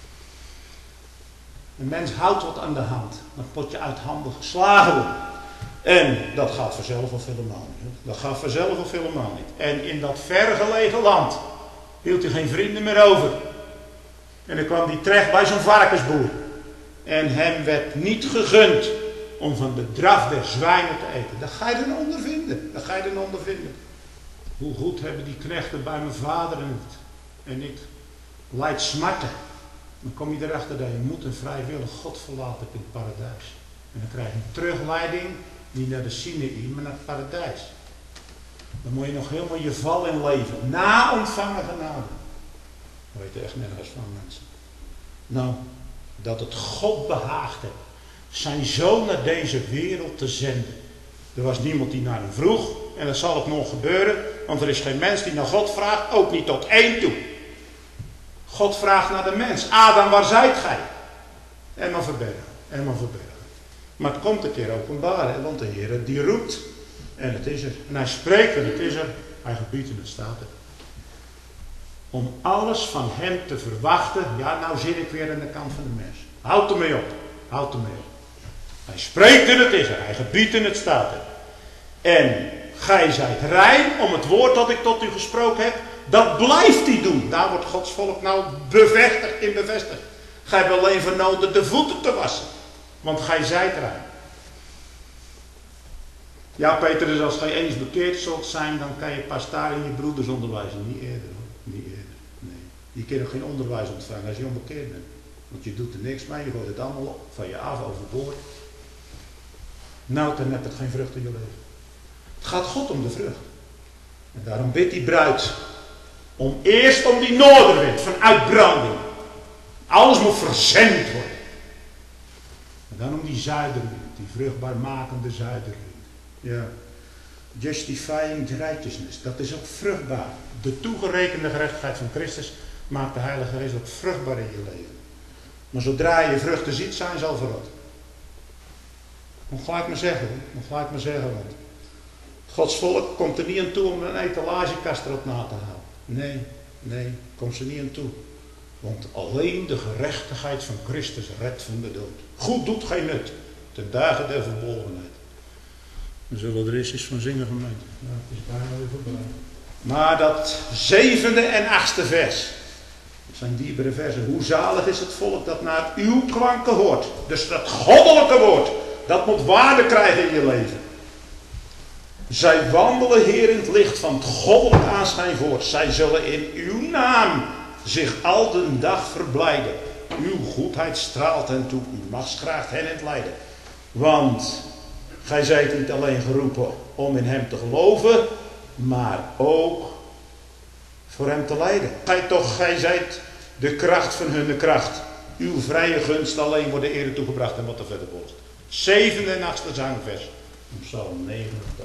Een mens houdt wat aan de hand. Dan moet je uit handen geslagen worden. En dat gaat vanzelf of helemaal niet. Dat gaat vanzelf of helemaal niet. En in dat vergelegen land hield hij geen vrienden meer over. En dan kwam hij terecht bij zo'n varkensboer. En hem werd niet gegund om van de draf der zwijnen te eten. Dat ga je dan ondervinden. Dat ga je dan ondervinden. Hoe goed hebben die knechten bij mijn vader en, en ik lijdt smarten. Dan kom je erachter dat je moet een vrijwillig God verlaten in het paradijs. En dan krijg je een terugleiding, niet naar de Sinaï, maar naar het paradijs. Dan moet je nog helemaal je val in leven. Na ontvangen genade. Dat weet je echt nergens van mensen. Nou, dat het God behaagd heeft zijn zoon naar deze wereld te zenden. Er was niemand die naar hem vroeg. En dat zal ook nog gebeuren. Want er is geen mens die naar God vraagt. Ook niet tot één toe. God vraagt naar de mens. Adam, waar zijt gij? En maar verbergen. En maar verbergen. Maar het komt een keer openbaar. Want de Heer die roept. En het is er. En hij spreekt en het is er. Hij gebiedt en het staat er. Om alles van hem te verwachten. Ja, nou zit ik weer aan de kant van de mens. Houd ermee op. Houd ermee op. Hij spreekt en het is er. Hij gebiedt en het staat er. En gij zijt rein om het woord dat ik tot u gesproken heb. Dat blijft hij doen. Daar wordt Gods volk nou bevestigd in bevestigd. Gij hebt alleen voor nodig de voeten te wassen. Want gij zijt rein. Ja, Peter, dus als gij eens bekeerd zult zijn, dan kan je pas daar in je broeders onderwijzen. Niet eerder hoor. Niet eerder. Nee. Je kunt nog geen onderwijs ontvangen als je onbekeerd bent. Want je doet er niks mee, je gooit het allemaal van je af overboord. Nou, dan heb het geen vrucht in je leven. Het gaat God om de vrucht. En daarom bidt die bruid om eerst om die noordenwind van uitbranding. Alles moet verzend worden. En dan om die zuiderwind, die vruchtbaarmakende zuiderwind. Ja. Justifying righteousness, dat is ook vruchtbaar. De toegerekende gerechtigheid van Christus maakt de Heilige Geest ook vruchtbaar in je leven. Maar zodra je vruchten ziet, zijn ze al verrot. Nog gelijk maar zeggen, nog gelijk maar zeggen. Want Gods volk komt er niet aan toe om een etalagekast erop na te halen. Nee, nee, komt ze niet aan toe. Want alleen de gerechtigheid van Christus redt van de dood. Goed doet geen nut, ten dagen der verbolgenheid. We zullen er eens eens van zingen, gemeente. Ja, het is bijna weer voorbij. Maar dat zevende en achtste vers, dat zijn diepere versen. Hoe zalig is het volk dat naar uw klanken hoort. Dus dat goddelijke woord, dat moet waarde krijgen in je leven. Zij wandelen, Heer, in het licht van het goddelijk aanschijn voort. Zij zullen in uw naam zich al de dag verblijden. Uw goedheid straalt hen toe, uw macht kraagt hen in het lijden. Want gij zijt niet alleen geroepen om in hem te geloven, maar ook voor hem te lijden. Gij toch, gij zijt de kracht van hun kracht. Uw vrije gunst alleen wordt de ere toegebracht en wat er verder volgt. Zevende en achtste zangvers. Psalm negenentachtig.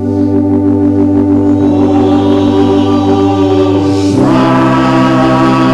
Oh,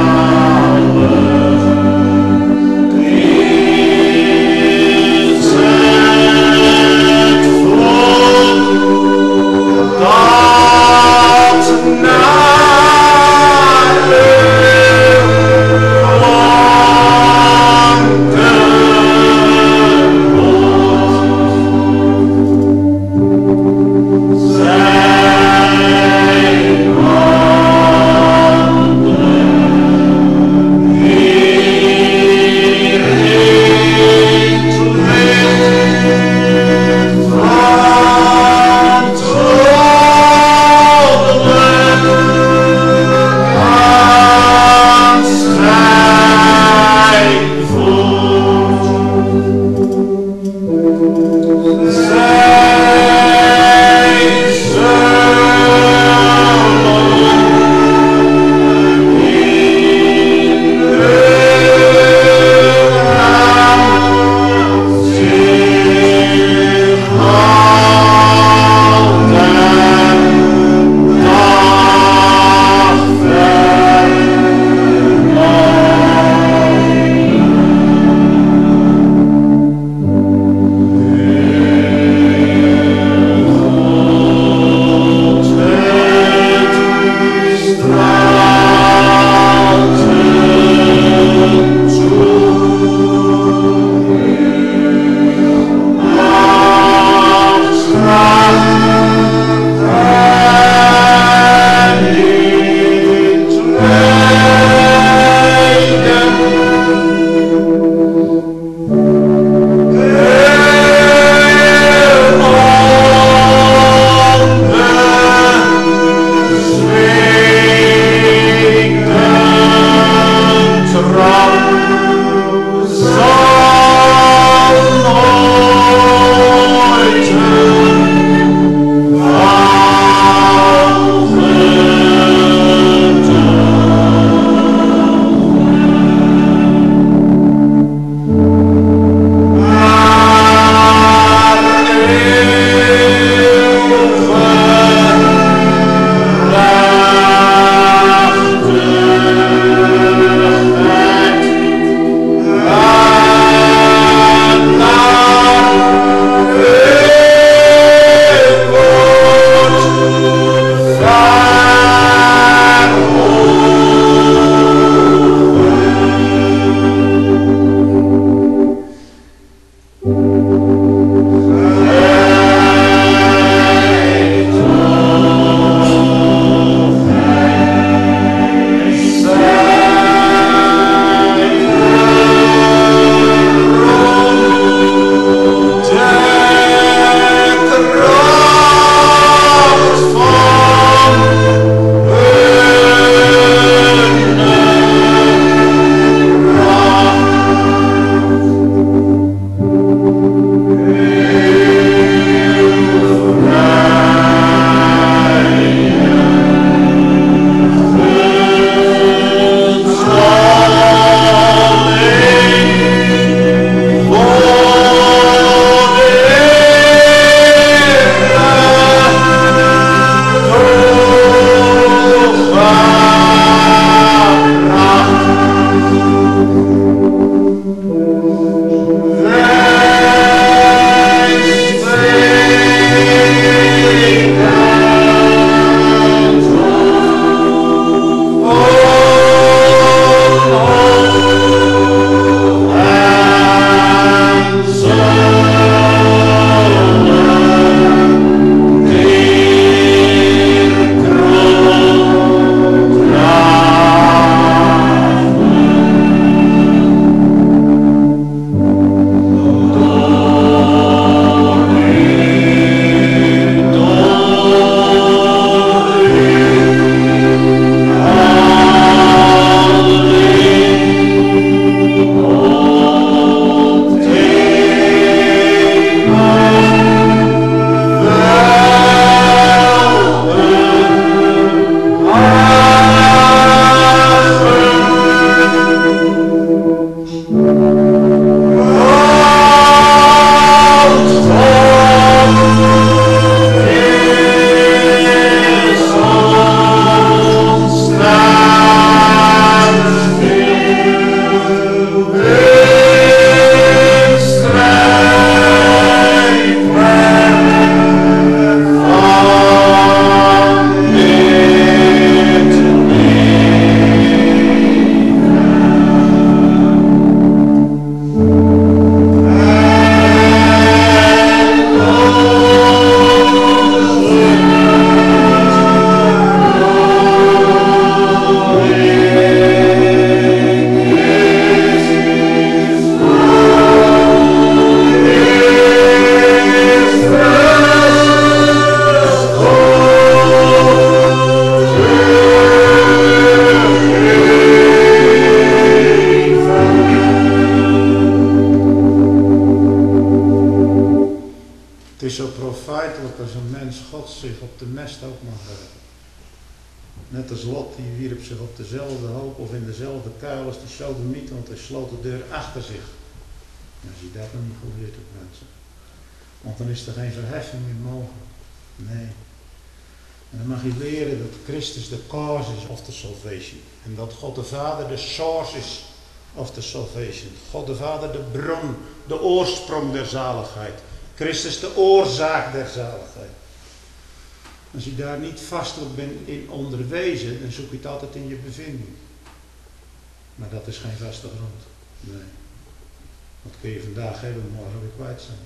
is zo profijtelijk als een mens God zich op de mest ook mag werpen. Net als Lot, die wierp zich op dezelfde hoop of in dezelfde kuil als de sodomiet, want hij sloot de deur achter zich. En als je dat nog niet geleerd hebt, mensen. Want dan is er geen verheffing meer mogelijk. Nee. En dan mag je leren dat Christus de cause is of the salvation. En dat God de Vader de source is of the salvation. God de Vader de bron, de oorsprong der zaligheid. Christus de oorzaak der zaligheid. Als je daar niet vastelijk bent in onderwezen, dan zoek je het altijd in je bevinding. Maar dat is geen vaste grond. Nee. Wat kun je vandaag hebben, morgen weer kwijt zijn.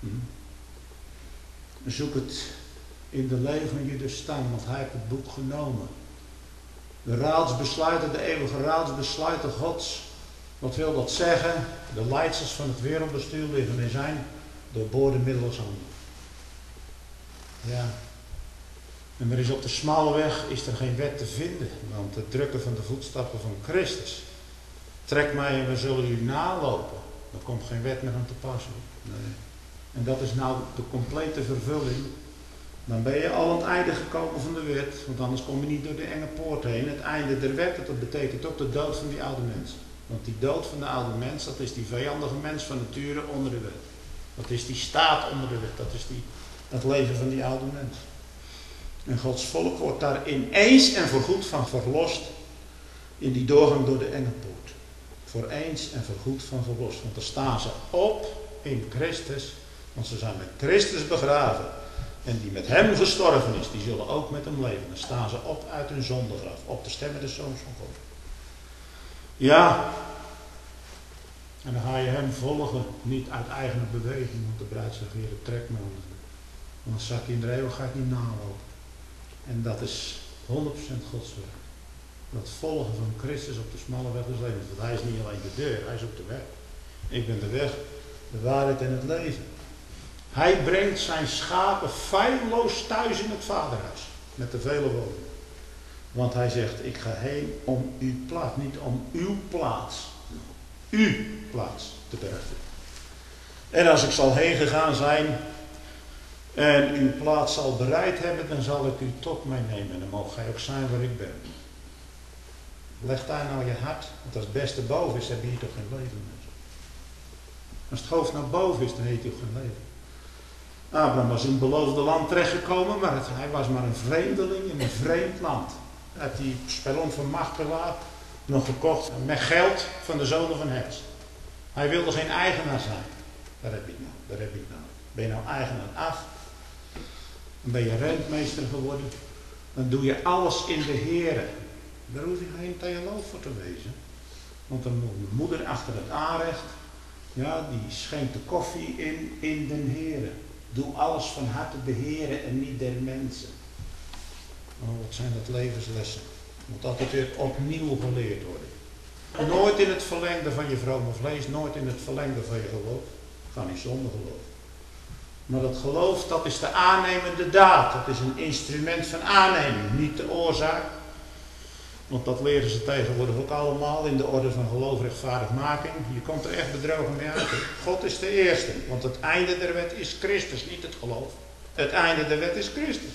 Hm? Zoek het in de leven van Judas staan, want hij heeft het boek genomen. De raadsbesluiten, de eeuwige raadsbesluiten Gods. Wat wil dat zeggen? De leidsels van het wereldbestuur liggen in zijn doorboorde middelshanden. Ja. En er is op de smalle weg is er geen wet te vinden, want het drukken van de voetstappen van Christus. Trek mij en we zullen u nalopen. Er komt geen wet meer aan te passen. Nee. En dat is nou de complete vervulling. Dan ben je al aan het einde gekomen van de wet, want anders kom je niet door de enge poort heen. Het einde der wet, dat betekent ook de dood van die oude mens. Want die dood van de oude mens, dat is die vijandige mens van nature onder de wet. Dat is die staat onder de wet, dat is die, het leven van die oude mens. En Gods volk wordt daar ineens en voorgoed van verlost in die doorgang door de enge poort. Voor eens en voorgoed van verlost. Want dan staan ze op in Christus, want ze zijn met Christus begraven. En die met hem gestorven is, die zullen ook met hem leven. Dan staan ze op uit hun zondegraf, op de stemmen des Zoons van God. Ja, en dan ga je hem volgen, niet uit eigen beweging, want de bruid zegt, Heer, trek me onder. Want dan zak je in de eeuwigheid niet nalopen. En dat is honderd procent Gods werk. Dat volgen van Christus op de smalle weg des levens. Want hij is niet alleen de deur, hij is ook de weg. Ik ben de weg, de waarheid en het leven. Hij brengt zijn schapen feilloos thuis in het vaderhuis. Met de vele woningen. Want hij zegt, ik ga heen om uw plaats. Niet om uw plaats. Uw plaats te bergen. En als ik zal heen gegaan zijn en uw plaats zal bereid hebben, dan zal ik u tot mij nemen. En dan mag gij ook zijn waar ik ben. Leg daar nou je hart. Want als het beste boven is, heb je hier toch geen leven meer. Als het hoofd naar boven is, dan heeft hij ook geen leven. Abraham was in het beloofde land terechtgekomen, maar het, hij was maar een vreemdeling in een vreemd land. Hij heeft die spelon van Machpelah nog gekocht met geld van de zonen van Hez. Hij wilde geen eigenaar zijn. Daar heb ik nou, daar heb ik nou. Ben je nou eigenaar af? Dan ben je rentmeester geworden. Dan doe je alles in de Here. Daar hoef je geen theoloog voor te wezen. Want dan moet mijn moeder achter het aanrecht. Ja, die schenkt de koffie in, in den Here. Doe alles van harte beheren en niet der mensen. Oh, wat zijn dat levenslessen. Moet altijd weer opnieuw geleerd worden. Nooit in het verlengde van je vrome vlees, nooit in het verlengde van je geloof. Ga niet zonder geloof. Maar dat geloof, dat is de aannemende daad. Dat is een instrument van aanneming, niet de oorzaak. Want dat leren ze tegenwoordig ook allemaal in de orde van geloof, rechtvaardigmaking. Je komt er echt bedrogen mee uit. God is de eerste. Want het einde der wet is Christus, niet het geloof. Het einde der wet is Christus.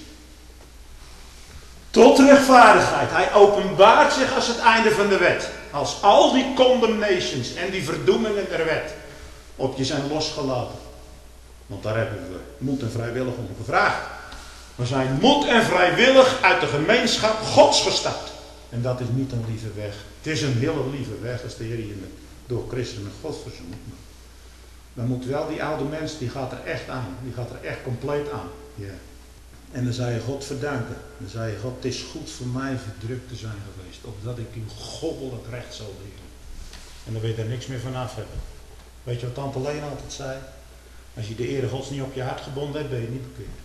Tot rechtvaardigheid. Hij openbaart zich als het einde van de wet. Als al die condemnations en die verdoemingen der wet op je zijn losgelaten. Want daar hebben we moed en vrijwillig om gevraagd. We zijn moed en vrijwillig uit de gemeenschap Gods gestapt. En dat is niet een lieve weg. Het is een hele lieve weg als de Heer je door Christus met God verzoent. Dan moet wel die oude mens, die gaat er echt aan. Die gaat er echt compleet aan. Ja. En dan zou je God verdanken. Dan zei je, God, het is goed voor mij verdrukt te zijn geweest. Opdat ik uw goddelijk recht zal leren. En dan wil je er niks meer van af hebben. Weet je wat tante Lena altijd zei? Als je de ere Gods niet op je hart gebonden hebt, ben je niet bekeerd.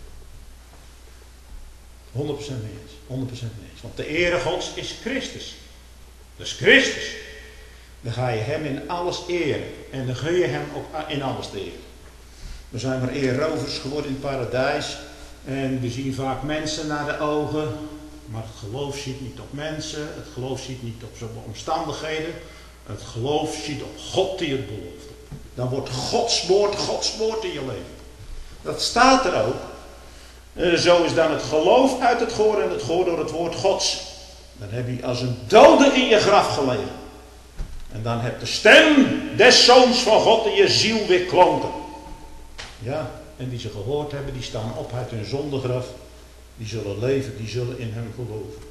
honderd procent mee eens. honderd procent mee eens. Want de ere Gods is Christus. Dus Christus. Dan ga je hem in alles eren. En dan gun je hem ook in alles te eren. We zijn maar eerrovers geworden in het paradijs. En we zien vaak mensen naar de ogen. Maar het geloof ziet niet op mensen. Het geloof ziet niet op zijn omstandigheden. Het geloof ziet op God die het belooft. Dan wordt Gods woord Gods woord in je leven. Dat staat er ook. Uh, zo is dan het geloof uit het gehoor en het gehoor door het woord Gods. Dan heb je als een dode in je graf gelegen. En dan heb de stem des Zoons van God in je ziel weer klonken. Ja, en die ze gehoord hebben, die staan op uit hun zondegraf. Die zullen leven, die zullen in hem geloven.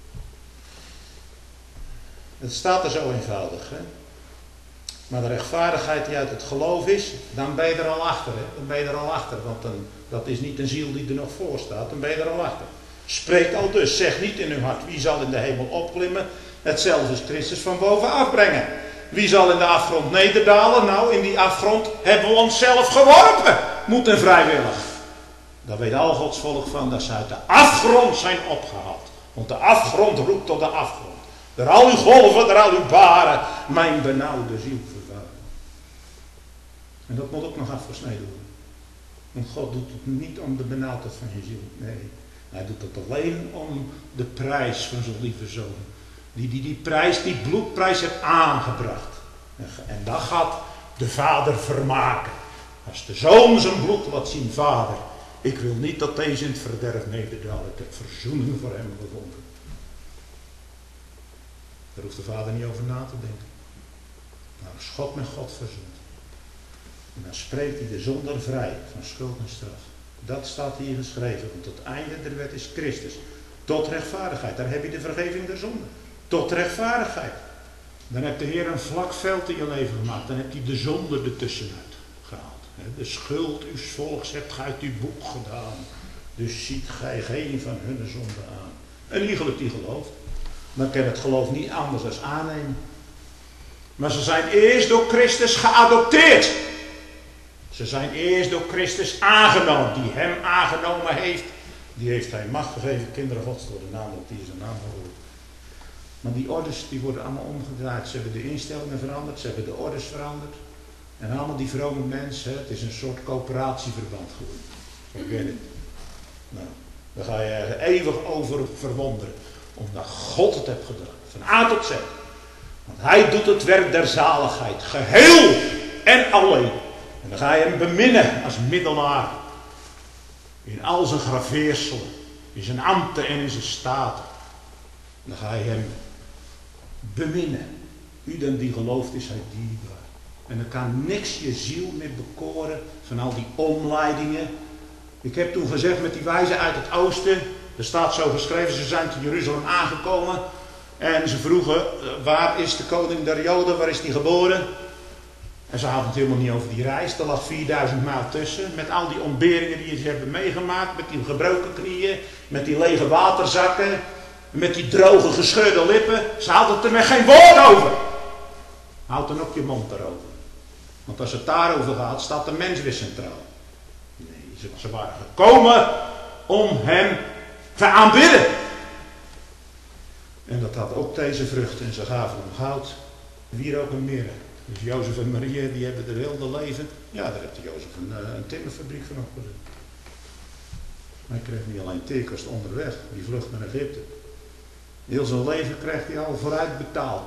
Het staat er zo eenvoudig, hè. Maar de rechtvaardigheid die uit het geloof is, dan ben je er al achter. Hè? Dan ben je er al achter, want dan, dat is niet een ziel die er nog voor staat. Dan ben je er al achter. Spreek al dus, zeg niet in uw hart, wie zal in de hemel opklimmen? Hetzelfde is Christus van boven afbrengen. Wie zal in de afgrond nederdalen? Nou, in die afgrond hebben we onszelf geworpen. Moet en vrijwillig. Daar weet al Gods volk van, dat ze uit de afgrond zijn opgehaald. Want de afgrond roept tot de afgrond. Door al uw golven, door al uw baren, mijn benauwde ziel vervaren. En dat moet ook nog afgesneden worden. Want God doet het niet om de benauwdheid van je ziel. Nee, hij doet het alleen om de prijs van zijn lieve zoon. Die die, die prijs, die bloedprijs heeft aangebracht. En, en dat gaat de vader vermaken. Als de zoon zijn bloed laat zien, vader, ik wil niet dat deze in het verderf nederdalen. Ik heb verzoening voor hem gevonden. Daar hoeft de vader niet over na te denken. Nou, is God met God verzoend. En dan spreekt hij de zondaar vrij van schuld en straf. Dat staat hier geschreven. Want het einde der wet is Christus. Tot rechtvaardigheid. Daar heb je de vergeving der zonde. Tot rechtvaardigheid. Dan heeft de Heer een vlak veld in je leven gemaakt. Dan heeft hij de zonde ertussenuit gehaald. De schuld uw volks hebt gij uit uw boek gedaan. Dus ziet gij geen van hun zonde aan. Een iegelijk die gelooft. Dan kan het geloof niet anders dan aannemen. Maar ze zijn eerst door Christus geadopteerd. Ze zijn eerst door Christus aangenomen. Die hem aangenomen heeft. Die heeft hij macht gegeven kinderen Gods te worden. Namelijk die zijn naam horen. Maar die orders die worden allemaal omgedraaid. Ze hebben de instellingen veranderd. Ze hebben de orders veranderd. En allemaal die vrome mensen. Het is een soort coöperatieverband geworden. Forget it. Nou, daar ga je er eeuwig over verwonderen. Omdat God het heeft gedaan. Van A tot Z. Want hij doet het werk der zaligheid. Geheel en alleen. En dan ga je hem beminnen als middelaar. In al zijn graveerselen. In zijn ambten en in zijn staten. Dan ga je hem beminnen. U dan die gelooft is hij dierbaar. En dan kan niks je ziel meer bekoren van al die omleidingen. Ik heb toen gezegd met die wijzen uit het oosten. Er staat zo geschreven, ze zijn te Jeruzalem aangekomen. En ze vroegen, waar is de koning der Joden, waar is die geboren? En ze hadden het helemaal niet over die reis. Er lag vierduizend mijl tussen. Met al die ontberingen die ze hebben meegemaakt. Met die gebroken knieën. Met die lege waterzakken. Met die droge gescheurde lippen. Ze hadden het er met geen woord over. Houd dan ook je mond erover. Want als het daarover gaat, staat de mens weer centraal. Nee, ze, ze waren gekomen om hem te aanbidden. En dat had ook deze vruchten. En ze gaven hem goud, wierook en mirre. Dus Jozef en Maria, die hebben er heel de leven. Ja, daar heeft Jozef een, een timmerfabriek van opgezet. Hij kreeg niet alleen teerkost onderweg, die vlucht naar Egypte. Heel zijn leven krijgt hij al vooruit betaald.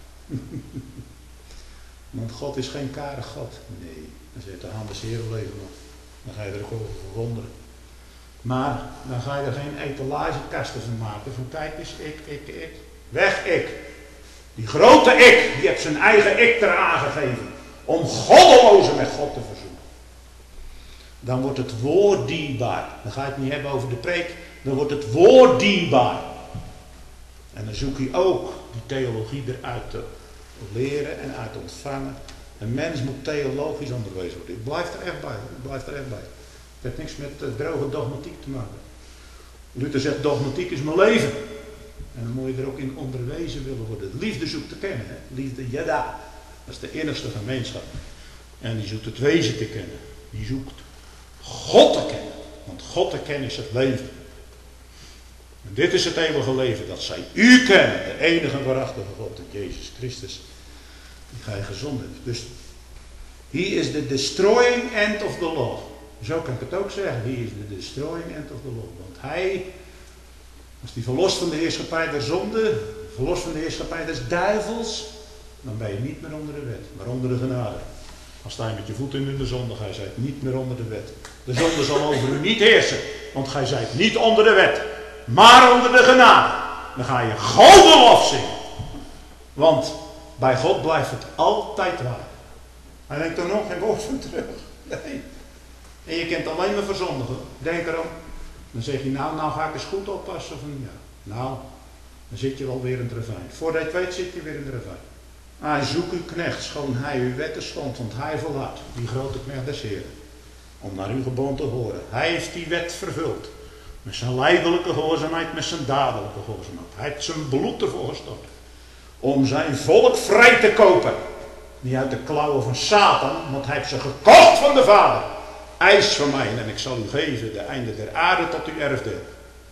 Want God is geen karig God. Nee, dan zit de hand des Heeren leven nog. Dan ga je er ook over verwonderen. Maar dan ga je er geen etalagekasten van maken. Van kijk eens, ik, ik, ik. Weg ik. Die grote ik, die heeft zijn eigen ik eraan gegeven. Om goddelozen met God te verzoenen. Dan wordt het woord dierbaar. Dan ga je het niet hebben over de preek. Dan wordt het woord dierbaar. En dan zoek je ook die theologie eruit te leren en uit te ontvangen. Een mens moet theologisch onderwezen worden. Ik blijf er echt bij. Ik blijf er echt bij. Het heeft niks met uh, droge dogmatiek te maken. Luther zegt, dogmatiek is mijn leven. En dan moet je er ook in onderwezen willen worden. Liefde zoekt te kennen. Hè? Liefde, jada. Dat is de innigste gemeenschap. En die zoekt het wezen te kennen. Die zoekt God te kennen. Want God te kennen is het leven. En dit is het eeuwige leven. Dat zij u kennen. De enige waarachtige God. Jezus Christus. Die gij gezonden hebt. Dus he is the destroying end of the law. Zo kan ik het ook zeggen. He is the destroying end of the law. Want hij, als die verlost van de heerschappij der zonde, verlost van de heerschappij des duivels, dan ben je niet meer onder de wet, maar onder de genade. Dan sta je met je voeten in de zonde, gij zijt niet meer onder de wet. De zonde zal over u niet heersen, want gij zijt niet onder de wet, maar onder de genade. Dan ga je goden lof zingen. Want bij God blijft het altijd waar. Hij denkt er nog geen woord van terug. Nee. En je kent alleen maar verzondigen. Denk erom. Dan zeg je, nou, nou ga ik eens goed oppassen. Van, ja. Nou, dan zit je wel weer in het ravijn. Voordat je het weet zit je weer in het ravijn. Hij zoekt uw knecht, schoon hij uw wetten schond, want hij volhoudt, die grote knecht des Heren, om naar uw gebod te horen. Hij heeft die wet vervuld. Met zijn lijdelijke gehoorzaamheid, met zijn dadelijke gehoorzaamheid. Hij heeft zijn bloed ervoor gestort. Om zijn volk vrij te kopen. Niet uit de klauwen van Satan, want hij heeft ze gekocht van de Vader. Eis van mij en ik zal u geven de einde der aarde tot uw erfdeel.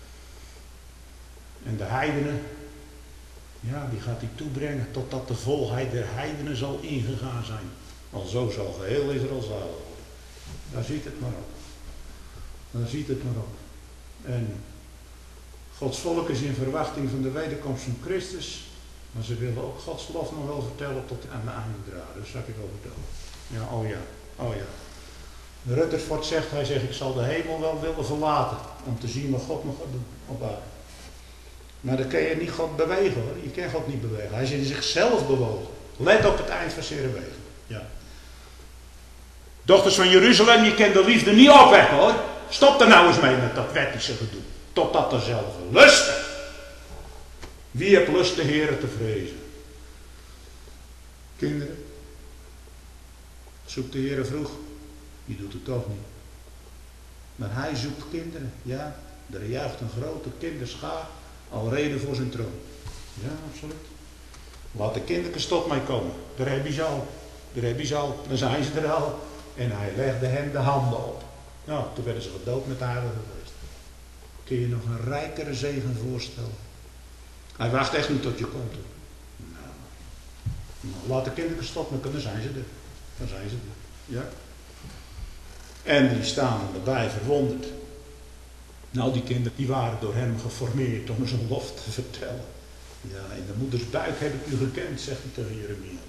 En de heidenen, ja, die gaat hij toebrengen totdat de volheid der heidenen zal ingegaan zijn. Alzo zal geheel Israël zalig worden. Daar ziet het maar op. Daar ziet het maar op. En Gods volk is in verwachting van de wederkomst van Christus. Maar ze willen ook Gods lof nog wel vertellen tot aan de einde draden. Dat zal ik je wel vertellen. Ja, oh ja, oh ja. Rutherford zegt, hij zegt, ik zal de hemel wel willen verlaten. Om te zien wat God nog gaat doen op aarde. Maar dan kun je niet God bewegen hoor. Je kan God niet bewegen. Hij is in zichzelf bewogen. Let op het eind van zijn wegen. Ja. Dochters van Jeruzalem, je kent de liefde niet opwekken hoor. Stop er nou eens mee met dat wettische gedoe. Totdat er zelf lusten. Wie heeft lust de Heere te vrezen? Kinderen. Zoekt de Heere vroeg. Die doet het toch niet. Maar hij zoekt kinderen. Ja, er juicht een grote kinderschaar. Al reden voor zijn troon. Ja, absoluut. Laat de kindertjes tot mij komen. Daar heb je ze al. Daar heb je ze al. Dan zijn ze er al. En hij legde hen de handen op. Nou, toen werden ze gedood met de Heilige Geest. Kun je nog een rijkere zegen voorstellen? Hij wacht echt niet tot je komt. Nou, nou, laat de kindertjes tot me komen. Dan zijn ze er. Dan zijn ze er. Ja. En die staan erbij verwonderd. Nou, die kinderen die waren door hem geformeerd om zijn lof te vertellen. Ja, in de moeders buik heb ik u gekend, zegt hij tegen Jeremia.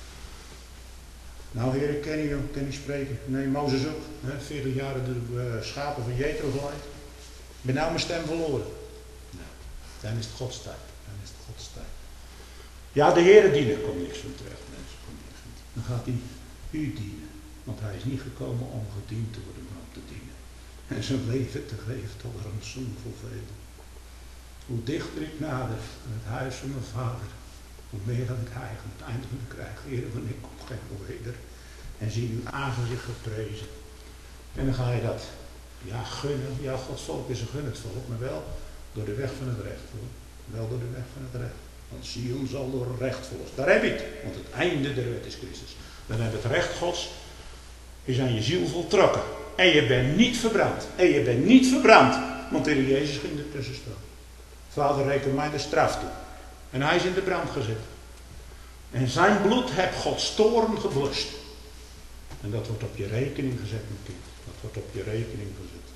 Nou, Heer, ik ken u, ken u spreken. Nee, Mozes ook. Hè, veertig jaren de uh, schapen van Jethro geleid. Ik ben nou mijn stem verloren. Nou, dan is het Gods tijd. Dan is het Gods tijd. Ja, de Heer dienen, komt niks van terecht, mensen. Komt niks van terecht. Dan gaat hij u dienen. Want hij is niet gekomen om gediend te worden, maar om te dienen. En zijn leven te geven tot een rantsoen voor velen. Hoe dichter ik nader aan het huis van mijn vader, hoe meer dat ik eigenlijk het einde van de krijg. Heer, wanneer ik kom geen weder. En zie uw aangezicht geprezen. En dan ga je dat, ja, gunnen. Ja, Gods volk is een gunnend volk, maar wel door de weg van het recht. Hoor. Wel door de weg van het recht. Want Sion zal door recht volgen. Daar heb je het. Want het einde der wet is Christus. Dan heb je het recht Gods, is aan je ziel voltrokken. En je bent niet verbrand. En je bent niet verbrand. Want de Heer Jezus ging ertussen staan. Vader, reken mij de straf toe. En hij is in de brand gezet. En zijn bloed heeft Gods toorn geblust. En dat wordt op je rekening gezet, mijn kind. Dat wordt op je rekening gezet.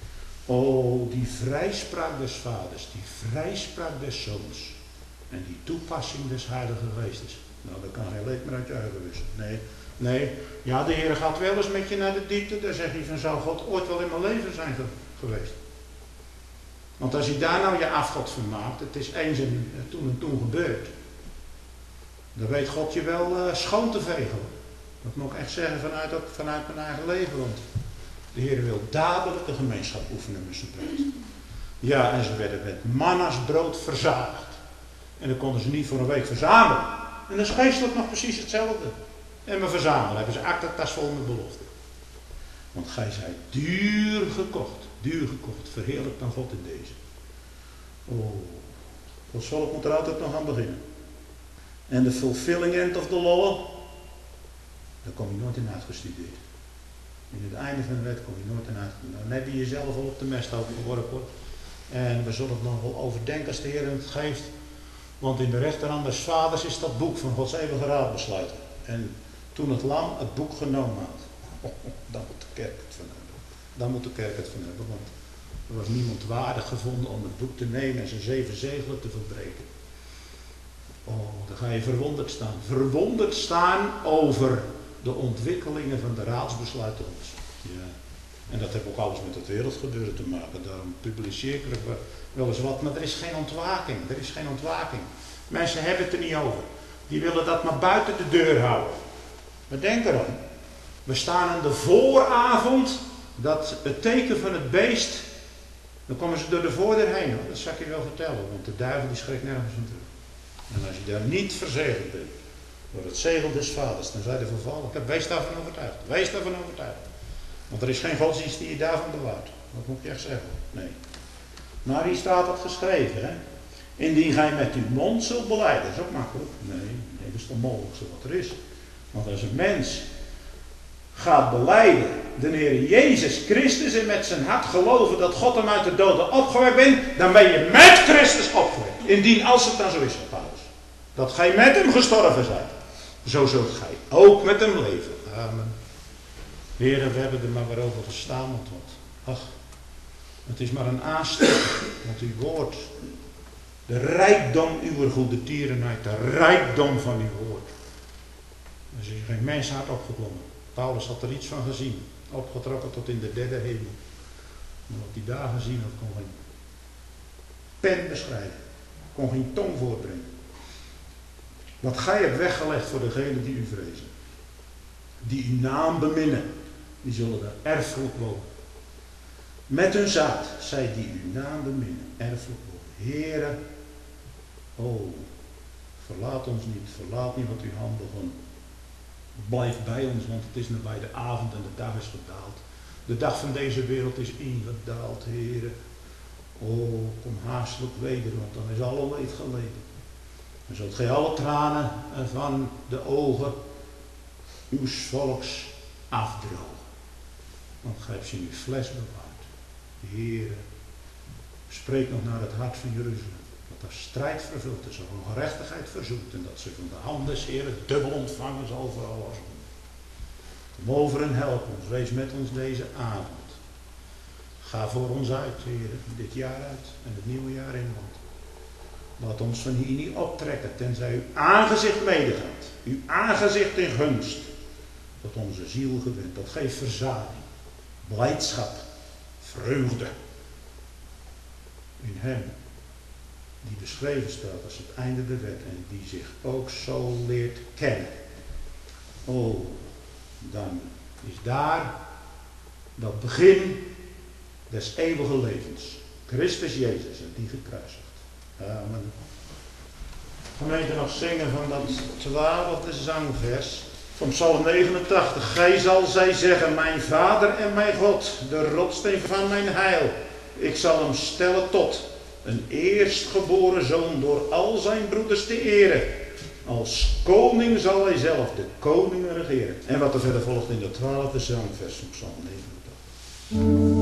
Oh, die vrijspraak des vaders. Die vrijspraak des zoons. En die toepassing des Heilige Geestes. Nou, daar kan geen leed meer uit je eigen wissen. Nee. Nee, ja, de Heer gaat wel eens met je naar de diepte. Dan zeg je van, zou God ooit wel in mijn leven zijn geweest? Want als je daar nou je afgod van maakt, het is eens en toen en toen gebeurd. Dan weet God je wel uh, schoon te vegen. Dat moet ik echt zeggen vanuit, ook vanuit mijn eigen leven. Want de Heer wil dadelijke gemeenschap oefenen met zijn brood. Ja, en ze werden met manna's brood verzadigd. En dan konden ze niet voor een week verzamelen. En dat is geestelijk nog precies hetzelfde. En we verzamelen, hebben ze aktentas vol met beloften. Want gij zijt duur gekocht, duur gekocht, verheerlijk dan God in deze. Oh, Gods volk moet er altijd nog aan beginnen. En de fulfilling end of the law, daar kom je nooit in uitgestudeerd. In het einde van de wet kom je nooit in uitgestudeerd. Dan heb je jezelf al op de mesthoop geworpen. En we zullen het nog wel overdenken als de Heer het geeft. Want in de rechterhand des vaders is dat boek van Gods eeuwige raadbesluiten. En toen het lam het boek genomen had, oh, dan moet de kerk het van hebben. Dan moet de kerk het van hebben, want er was niemand waardig gevonden om het boek te nemen en zijn zeven zegelen te verbreken. Oh, dan ga je verwonderd staan. Verwonderd staan over de ontwikkelingen van de raadsbesluiten Gods. Ja. En dat heeft ook alles met het wereldgebeuren te maken. Daarom publiceer ik er wel eens wat. Maar er is geen ontwaking. Er is geen ontwaking. Mensen hebben het er niet over. Die willen dat maar buiten de deur houden. Maar denk erom. We staan aan de vooravond. Dat het teken van het beest. Dan komen ze door de voordeur heen. Dat zal ik je wel vertellen. Want de duivel die schrikt nergens van terug. En als je daar niet verzegeld bent. Door het zegel des vaders. Dan zijn je vervallen. Wees daarvan overtuigd. Wees daarvan overtuigd. Want er is geen godsdienst die je daarvan bewaart. Dat moet je echt zeggen. Nee. Maar hier staat dat geschreven. Hè? Indien gij met uw mond zult belijden. Dat is ook makkelijk. Nee, nee, dat is het onmogelijkste wat er is. Want als een mens gaat belijden de Heer Jezus Christus en met zijn hart geloven dat God hem uit de doden opgewekt bent, dan ben je met Christus opgewekt. Indien als het dan zo is, Paulus. Dat gij met hem gestorven zijt. Zo zult gij ook met hem leven. Amen. Heren, we hebben er maar weer over gestameld. Want, ach, het is maar een aansteek. Want uw woord, de rijkdom uw goede tierenheid, de rijkdom van uw woord. Er is geen menshart opgeklommen. Paulus had er iets van gezien. Opgetrokken tot in de derde hemel. Maar wat hij daar gezien had, kon geen pen beschrijven. Kon geen tong voortbrengen. Wat gij hebt weggelegd voor degenen die u vrezen. Die uw naam beminnen. Die zullen daar erfelijk wonen. Met hun zaad, zij die uw naam beminnen, erfelijk wonen. Heere, oh, verlaat ons niet, verlaat niet wat uw hand begon. Blijf bij ons, want het is nabij de avond en de dag is gedaald. De dag van deze wereld is ingedaald, Heere. Oh, kom haastelijk weder, want dan is alle leed geleden. Dan zult gij alle tranen van de ogen uw volks afdrogen. Want gij hebt ze in uw fles bewaard. Heere, spreek nog naar het hart van Jeruzalem. Dat daar strijd vervult is, en gerechtigheid verzoekt. En dat ze van de hand des Heeren dubbel ontvangen zal voor alles. Kom over en help ons. Wees met ons deze avond. Ga voor ons uit, Heere, dit jaar uit en het nieuwe jaar in. Want laat ons van hier niet optrekken, tenzij uw aangezicht medegaat. Uw aangezicht in gunst. Dat onze ziel gewint. Dat geeft verzading, blijdschap, vreugde. In hem, die beschreven staat als het einde der wet en die zich ook zo leert kennen. Oh, dan is daar dat begin des eeuwige levens. Christus Jezus en die gekruisigd. Amen. Gemeente nog zingen van dat twaalfde zangvers van Psalm negenentachtig. Gij zal zij zeggen, mijn Vader en mijn God, de rotsteen van mijn heil. Ik zal hem stellen tot een eerstgeboren zoon door al zijn broeders te eren. Als koning zal hij zelf de koningen regeren. En wat er verder volgt in de twaalfde zangvers van Psalm negenentachtig.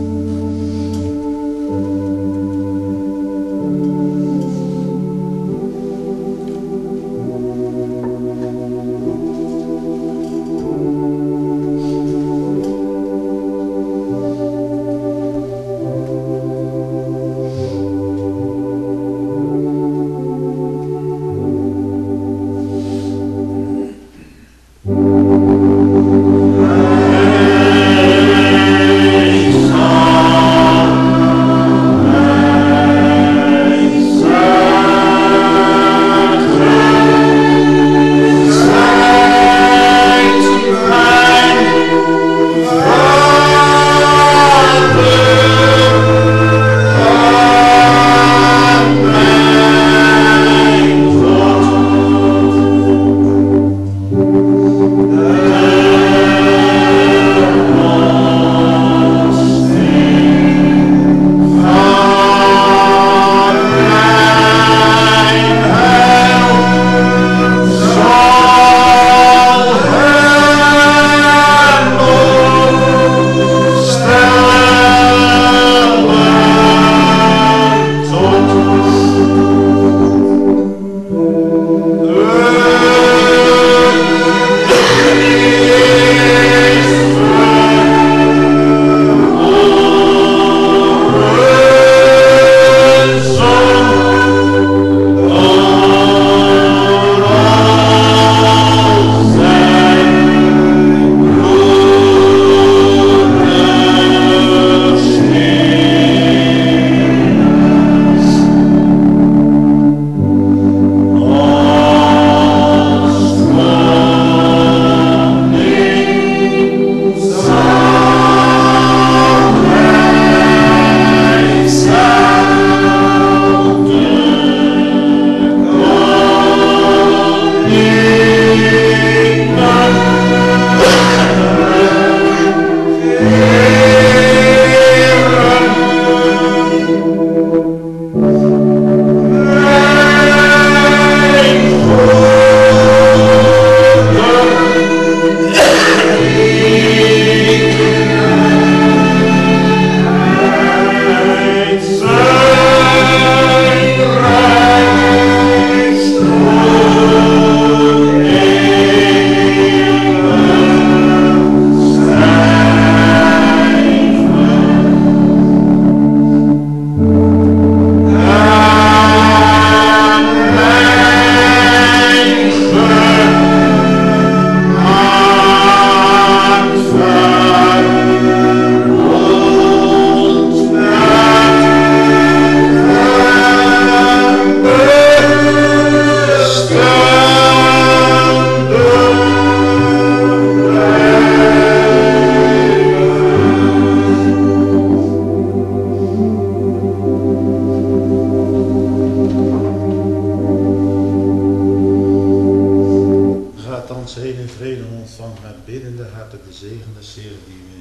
Oh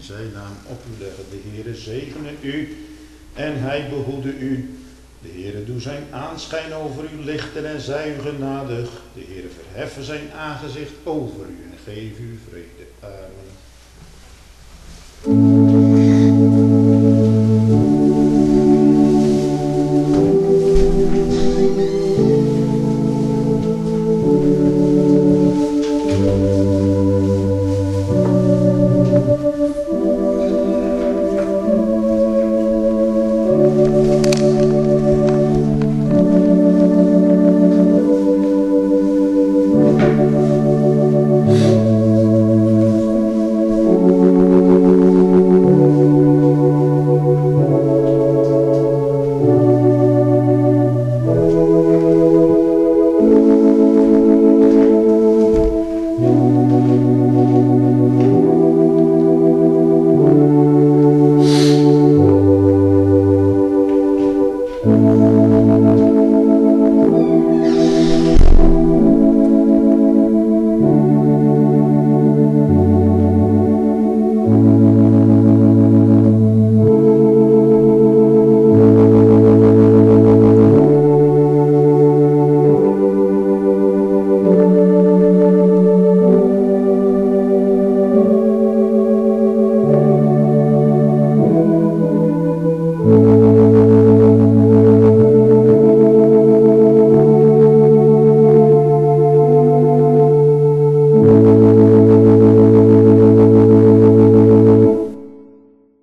zijn naam op u leggen. De Heere zegene u en hij behoede u. De Heere doe zijn aanschijn over u lichten en zij u genadig. De Heere verheffen zijn aangezicht over u en geef u vrede. Amen.